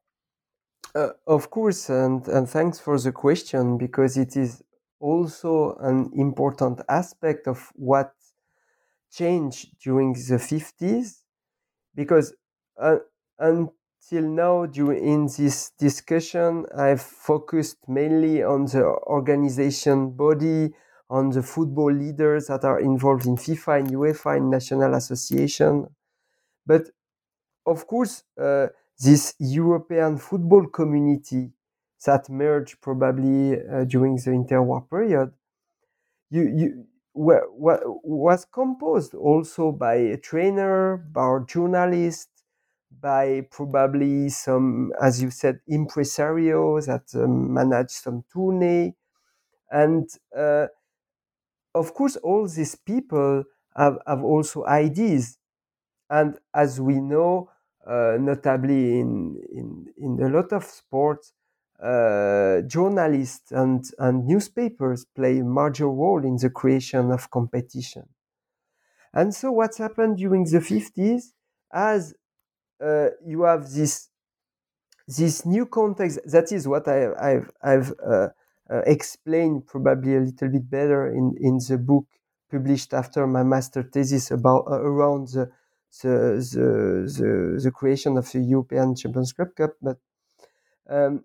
Uh, of course, and, and thanks for the question, because it is also an important aspect of what changed during the fifties. Because uh, until now, during in this discussion, I've focused mainly on the organization body, on the football leaders that are involved in FIFA and UEFA and national association. But of course, uh, this European football community that merged probably uh, during the interwar period, you, you were, were, was composed also by a trainer, by a journalist, by probably some, as you said, impresarios that um, manage some tournée. And uh, of course, all these people have, have also ideas. And as we know, uh, notably in, in, in a lot of sports, uh, journalists and, and newspapers play a major role in the creation of competition. And so what's happened during the fifties, as uh, you have this this new context, that is what I, I've, I've uh, uh, explained probably a little bit better in, in the book published after my master thesis about uh, around the the, the the the creation of the European Champions Club Cup. But um,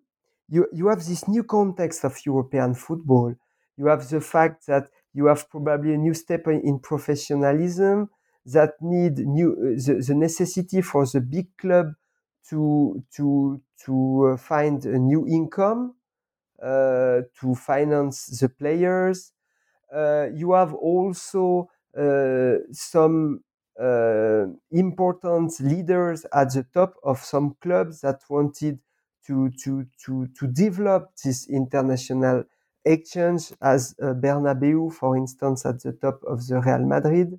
you, you have this new context of European football. You have the fact that you have probably a new step in professionalism that need new uh, the, the necessity for the big club to to to uh, find a new income uh, to finance the players. Uh, you have also uh, some uh, important leaders at the top of some clubs that wanted to to to to develop this international exchange, as uh, Bernabeu, for instance, at the top of the Real Madrid.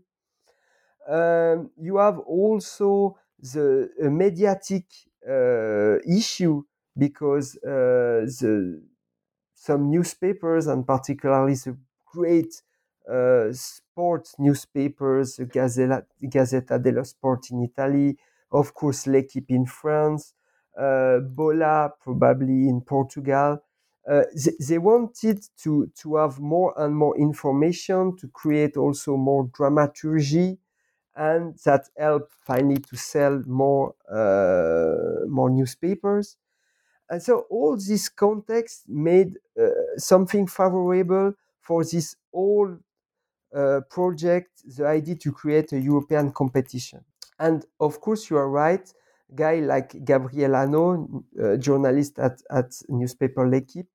Um, you have also the uh, mediatic uh, issue because uh, the some newspapers, and particularly the great uh, sports newspapers, the Gazzetta, Gazzetta dello Sport in Italy, of course, L'Equipe in France, uh, Bola probably in Portugal. Uh, they, they wanted to, to have more and more information, to create also more dramaturgy, and that helped finally to sell more uh, more newspapers. And so all this context made uh, something favorable for this whole uh, project, the idea to create a European competition. And of course, you are right, a guy like Gabriel Hanno, uh, journalist at, at newspaper L'Equipe,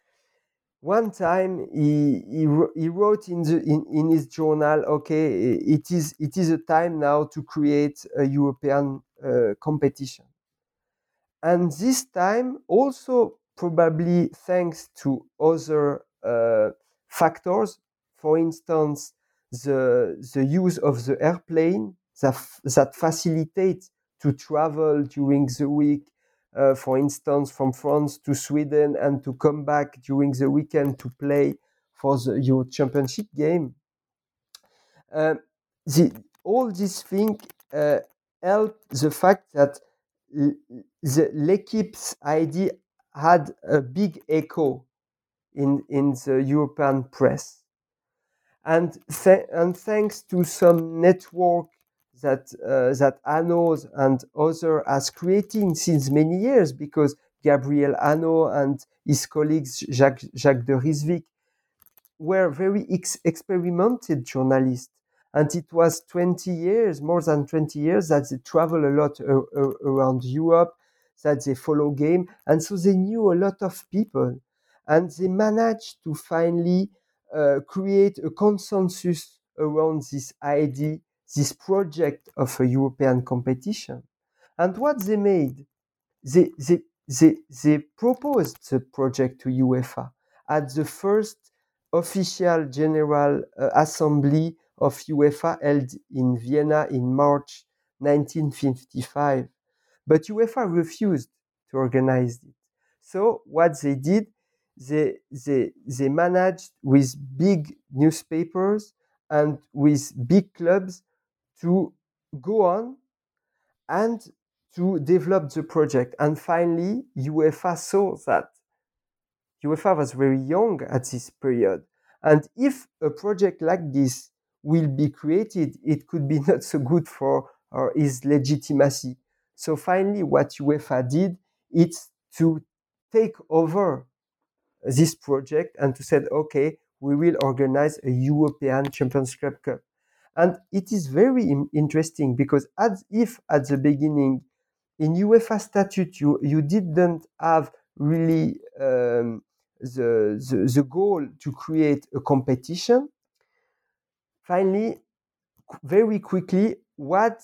one time he, he, he wrote in, the, in, in his journal, okay, it is, it is a time now to create a European uh, competition. And this time, also probably thanks to other uh, factors, for instance, the, the use of the airplane that, that facilitates to travel during the week, uh, for instance, from France to Sweden, and to come back during the weekend to play for the Euro Championship game. Uh, the, all these things uh, help the fact that the L'Equipe's idea had a big echo in, in the European press. And, th- and thanks to some network that uh, that Hanno and others has created since many years, because Gabriel Hanno and his colleagues Jacques, Jacques de Rijswijk were very ex- experimented journalists. And it was twenty years, more than twenty years, that they travel a lot uh, uh, around Europe, that they follow game. And so they knew a lot of people. And they managed to finally uh, create a consensus around this idea, this project of a European competition. And what they made, they, they, they, they proposed the project to UEFA at the first official general uh, assembly of UEFA held in Vienna in March nineteen fifty-five. But UEFA refused to organize it. So what they did, they, they, they managed with big newspapers and with big clubs to go on and to develop the project. And finally, UEFA saw that UEFA was very young at this period. And if a project like this will be created, it could be not so good for uh, its legitimacy. So finally, what UEFA did is to take over this project and to say, okay, we will organize a European Champions Club Cup. And it is very im- interesting because as if at the beginning, in UEFA statute, you, you didn't have really um, the, the, the goal to create a competition. Finally, very quickly, what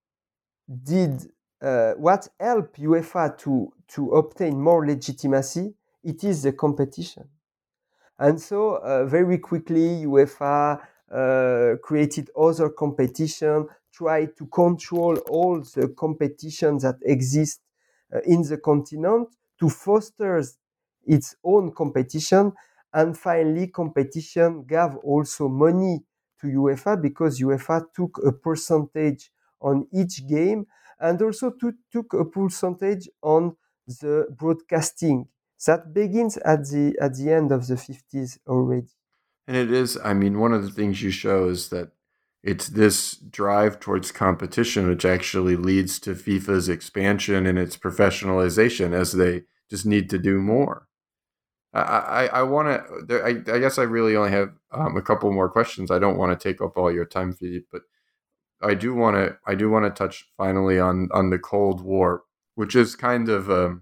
did uh, what helped UEFA to, to obtain more legitimacy? It is the competition. And so uh, very quickly, UEFA uh, created other competition, tried to control all the competitions that exist uh, in the continent to foster its own competition. And finally, competition gave also money to UEFA because UEFA took a percentage on each game and also to, took a percentage on the broadcasting. That begins at the at the end of the fifties already. And it is, I mean, one of the things you show is that it's this drive towards competition which actually leads to FIFA's expansion and its professionalization as they just need to do more. I I, I want to. I, I guess I really only have um, a couple more questions. I don't want to take up all your time, Philippe, but I do want to. I do want to touch finally on on the Cold War, which is kind of um,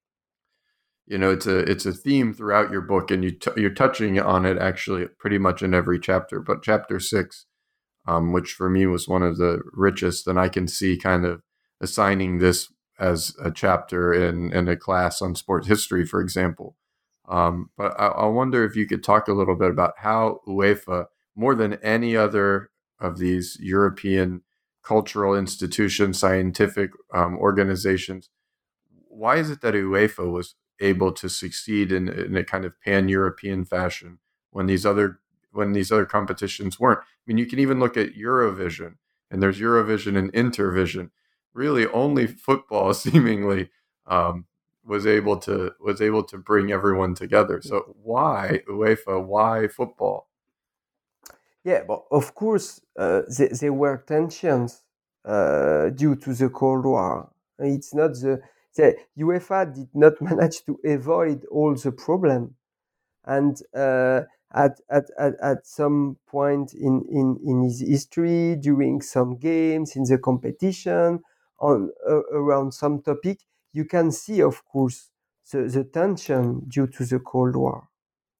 you know, it's a it's a theme throughout your book, and you t- you're touching on it actually pretty much in every chapter. But chapter six, um, which for me was one of the richest, and I can see kind of assigning this as a chapter in in a class on sports history, for example. Um, but I, I wonder if you could talk a little bit about how UEFA, more than any other of these European cultural institutions, scientific um, organizations, why is it that UEFA was able to succeed in, in a kind of pan-European fashion when these other when these other competitions weren't? I mean, you can even look at Eurovision, and there's Eurovision and Intervision. Really, only football seemingly um, was able to was able to bring everyone together. So why UEFA? Why football? Yeah, but of course, uh, there, there were tensions uh, due to the Cold War. It's not the, the UEFA did not manage to avoid all the problem, and uh, at, at at at some point in, in in his history, during some games in the competition, on uh, around some topic, you can see, of course, the, the tension due to the Cold War.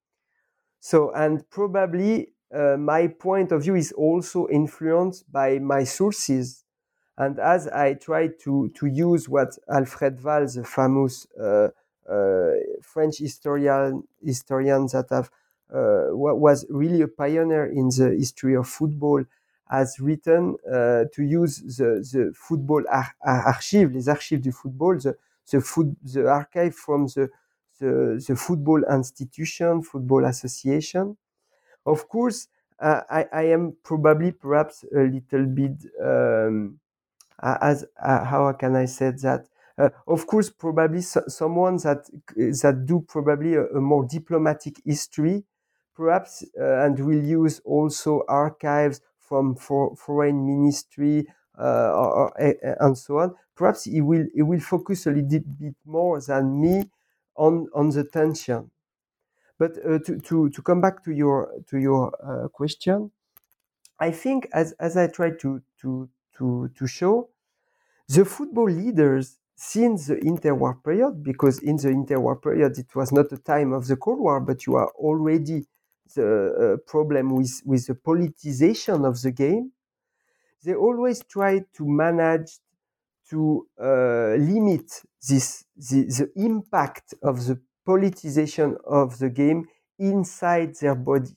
So, and probably uh, my point of view is also influenced by my sources. And as I try to, to use what Alfred Wahl, the famous uh, uh, French historian, historian that have, uh, was really a pioneer in the history of football, has written uh, to use the, the football ar- archive, les archives du football, the, the, food, the archive from the The, the football institution, football association. Of course, uh, I, I am probably perhaps a little bit, um, as uh, how can I say that? Uh, of course, probably so, someone that that do probably a, a more diplomatic history, perhaps, uh, and will use also archives from for, foreign ministry uh, or, or, and so on. Perhaps he will he will focus a little bit more than me on on the tension. But uh, to, to to come back to your to your uh, question, I think as as I tried to to to to show, the football leaders since the interwar period, because in the interwar period it was not the time of the Cold War, but you are already the uh, problem with with the politicization of the game. They always try to manage to uh, limit this the, the impact of the politicization of the game inside their body.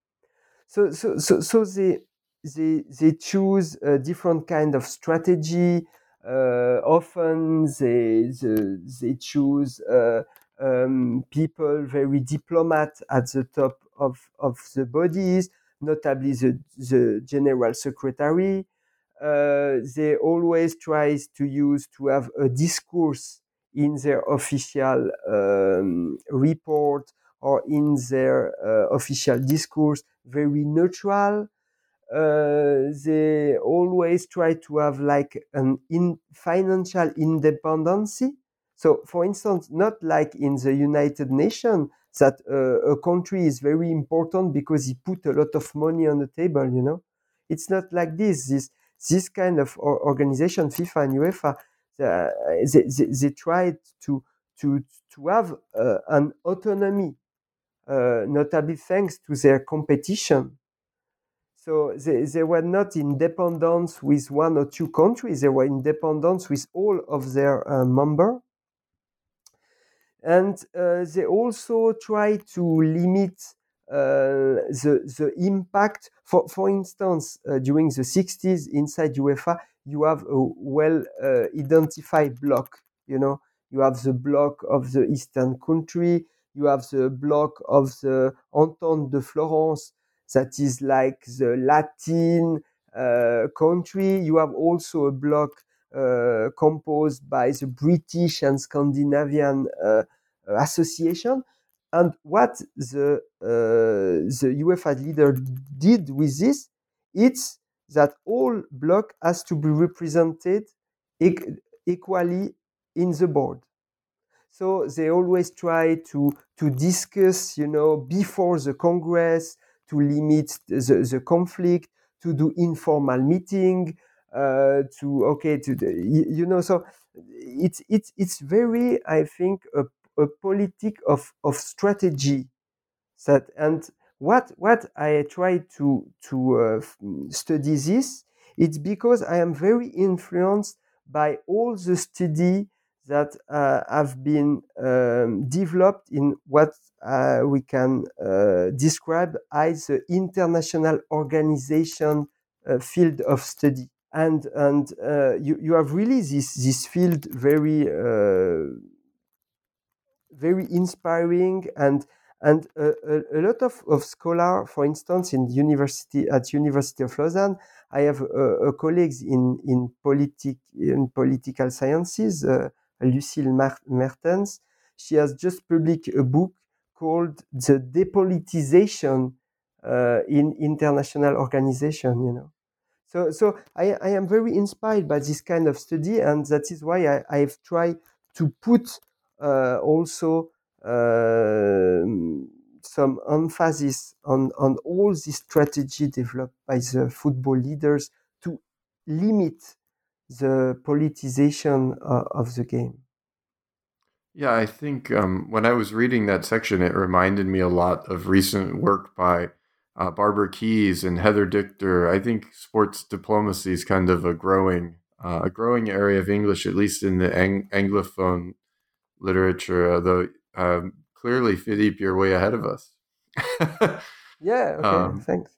So so so, so they they they choose a different kind of strategy. Uh, often they they, they choose uh, um, people very diplomat at the top of, of the bodies, notably the, the general secretary. Uh, they always try to use to have a discourse in their official um, report or in their uh, official discourse very neutral. Uh, they always try to have like an in financial independency. So, for instance, not like in the United Nations that uh, a country is very important because he put a lot of money on the table. You know, it's not like this. This this kind of organization, FIFA and UEFA, uh, they, they they tried to to to have uh, an autonomy, uh, notably thanks to their competition. So they, they were not in dependence with one or two countries. They were in dependence with all of their uh, members. And uh, they also try to limit uh, the, the impact. For, for instance, uh, during the sixties inside UEFA, you have a well uh, identified block. You know, you have the block of the Eastern country, you have the block of the Entente de Florence, that is like the Latin uh, country. You have also a block uh, composed by the British and Scandinavian uh, association. And what the uh, the UEFA leader did with this, it's that all bloc has to be represented e- equally in the board. So they always try to to discuss, you know, before the Congress, to limit the, the conflict, to do informal meeting, uh, to okay, to the, you know. So it's it's it's very, I think, a, a politic of of strategy. That and what what I try to to uh, study this, it's because I am very influenced by all the study that uh, have been um, developed in what uh, we can uh, describe as the international organization uh, field of study. And and uh, you you have really this this field very uh, very inspiring, and and a, a, a lot of, of scholars, for instance, in university at University of Lausanne, I have a, a colleagues in in politic in political sciences, uh, Lucille Mar- Mertens. She has just published a book called "The Depolitization uh, in International Organization." You know, so so I, I am very inspired by this kind of study, and that is why I, I've tried to put uh, also uh, some emphasis on, on all this strategy developed by the football leaders to limit the politicization uh, of the game. Yeah, I think um, when I was reading that section, it reminded me a lot of recent work by uh, Barbara Keyes and Heather Dichter. I think sports diplomacy is kind of a growing, uh, a growing area of English, at least in the ang- Anglophone literature. Although um, clearly, Philippe, you're way ahead of us. Yeah. Okay. um, Thanks.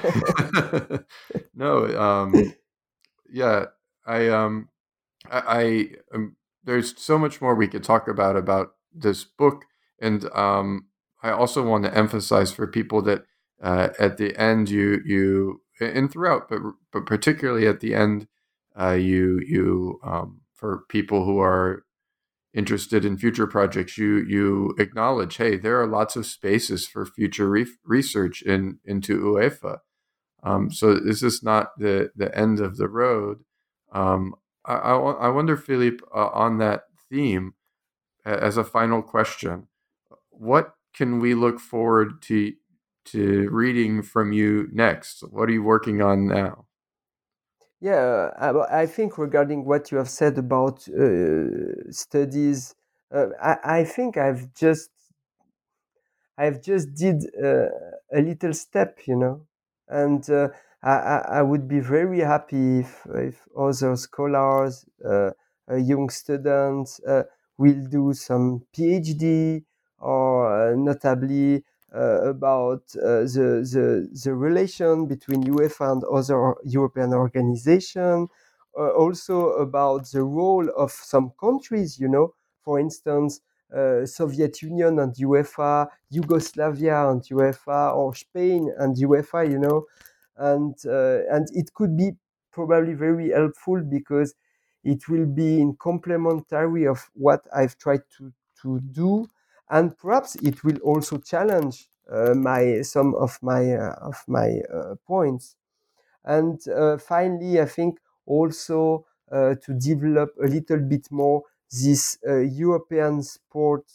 no. Um, yeah. I. Um, I. I um, there's so much more we could talk about about this book, and um, I also want to emphasize for people that uh, at the end, you you and throughout, but but particularly at the end, uh, you you um, for people who are interested in future projects, you you acknowledge, hey, there are lots of spaces for future re- research in into UEFA. Um, so this is not the the end of the road. Um, I, I, I wonder, Philippe, uh, on that theme, as a final question, what can we look forward to to reading from you next? What are you working on now? Yeah, I, I think regarding what you have said about uh, studies, uh, I, I think I've just I've just did uh, a little step, you know, and uh, I, I would be very happy if, if other scholars, uh, uh, young students, uh, will do some PhD, or uh, notably uh, about uh, the, the the relation between UEFA and other European organizations, uh, also about the role of some countries, you know, for instance, uh, Soviet Union and UEFA, Yugoslavia and UEFA, or Spain and UEFA, you know, and uh, and it could be probably very helpful because it will be in complementary of what I've tried to to do, and perhaps it will also challenge uh, my some of my uh, of my uh, points. And uh, finally, I think also uh, to develop a little bit more this uh, European sport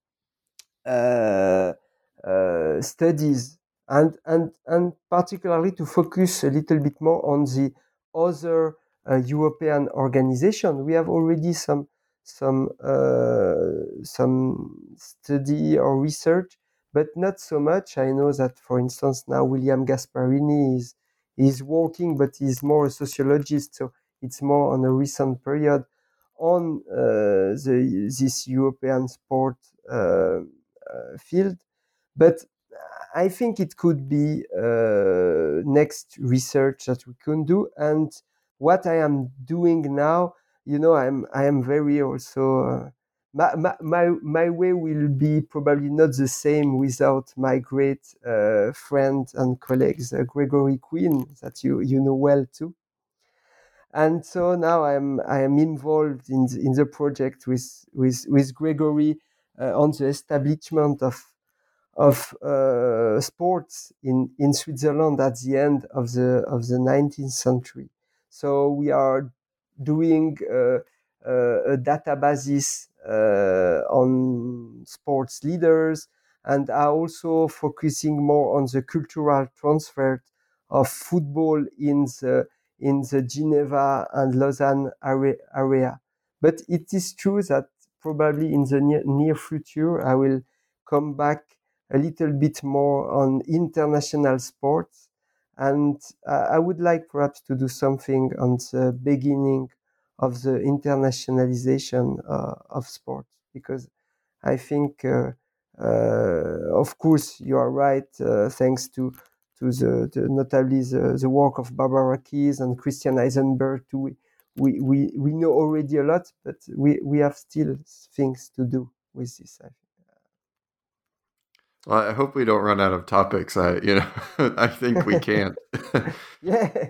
uh, uh, studies, and, and, and particularly to focus a little bit more on the other uh, European organization. We have already some some uh, some study or research, but not so much. I know that, for instance, now William Gasparini is is working, but he's more a sociologist, so it's more on a recent period on uh, the this European sport uh, uh, field. But I think it could be uh, next research that we can do. And what I am doing now, you know, I'm I am very also. Uh, my, my, my, my way will be probably not the same without my great uh, friend and colleagues, uh, Gregory Quinn, that you, you know well too. And so now I'm I am involved in the, in the project with with with Gregory uh, on the establishment of of uh, sports in in Switzerland at the end of the of the nineteenth century. So we are doing uh, uh, a databases uh, on sports leaders, and are also focusing more on the cultural transfer of football in the in the Geneva and Lausanne area. But it is true that probably in the near, near future, I will come back a little bit more on international sports. And uh, I would like perhaps to do something on the beginning of the internationalization uh, of sports, because I think, uh, uh, of course, you are right, uh, thanks to to the, the notably the, the work of Barbara Keyes and Christian Eisenberg too. We, we, we know already a lot, but we, we have still things to do with this, I think. Well, I hope we don't run out of topics. I, you know, I think we can't. Yeah.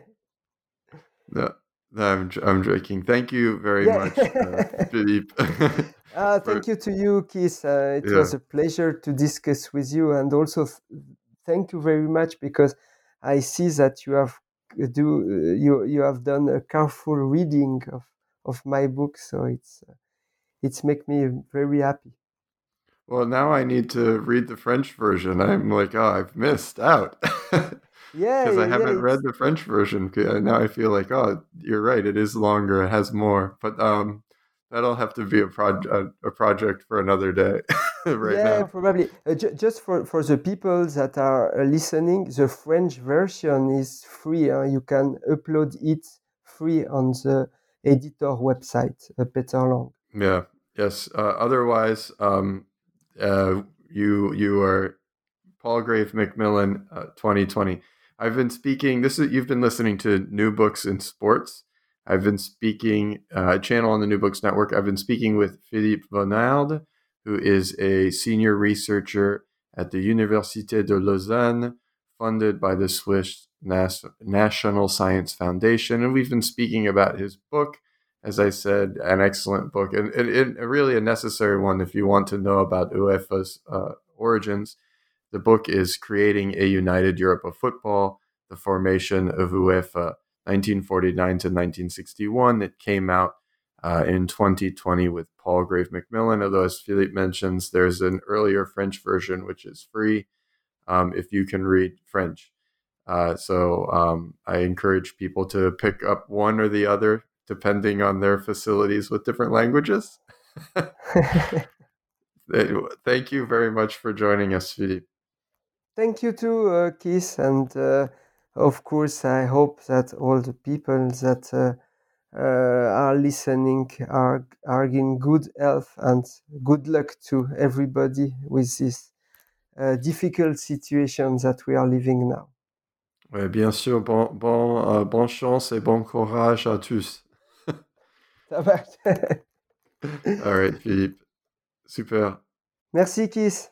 No, no, I'm, I'm joking. Thank you very Yeah. much, uh, Philippe. uh, thank you to you, Keith. Uh, it Yeah. was a pleasure to discuss with you, and also th- thank you very much, because I see that you have do uh, you you have done a careful reading of, of my book, so it's uh, it's make me very happy. Well, now I need to read the French version. I'm like, oh, I've missed out. Yeah, Because I yeah, haven't it's, read the French version. 'Cause now I feel like, oh, you're right. It is longer. It has more. But um, that'll have to be a, proj- a, a project for another day right yeah, now. probably. Uh, ju- just for, for the people that are uh, listening, the French version is free. Uh, you can upload it free on the editor website, uh, Peter Lang. Yeah. Yes. Uh, otherwise, um, uh, you you are Paul Grave Macmillan, uh, twenty twenty. I've been speaking. This is you've been listening to New Books in Sports. I've been speaking uh, a channel on the New Books Network. I've been speaking with Philippe Bonald, who is a senior researcher at the Université de Lausanne, funded by the Swiss Nas- National Science Foundation, and we've been speaking about his book. As I said, an excellent book, and, and, and really a necessary one if you want to know about UEFA's uh, origins. The book is Creating a United Europe of Football, the Formation of UEFA, nineteen forty-nine to nineteen sixty-one. It came out uh, in twenty twenty with Paul Grave Macmillan, although as Philippe mentions, there's an earlier French version which is free um, if you can read French. Uh, so um, I encourage people to pick up one or the other, depending on their facilities with different languages. Thank you very much for joining us, Philippe. Thank you too, uh, Keith. And uh, of course, I hope that all the people that uh, uh, are listening are, are in good health, and good luck to everybody with this uh, difficult situation that we are living now. Ouais, bien sûr, bon, bon, euh, bonne chance et bon courage à tous. Ça va. All right, Philippe. Super. Merci, Keith.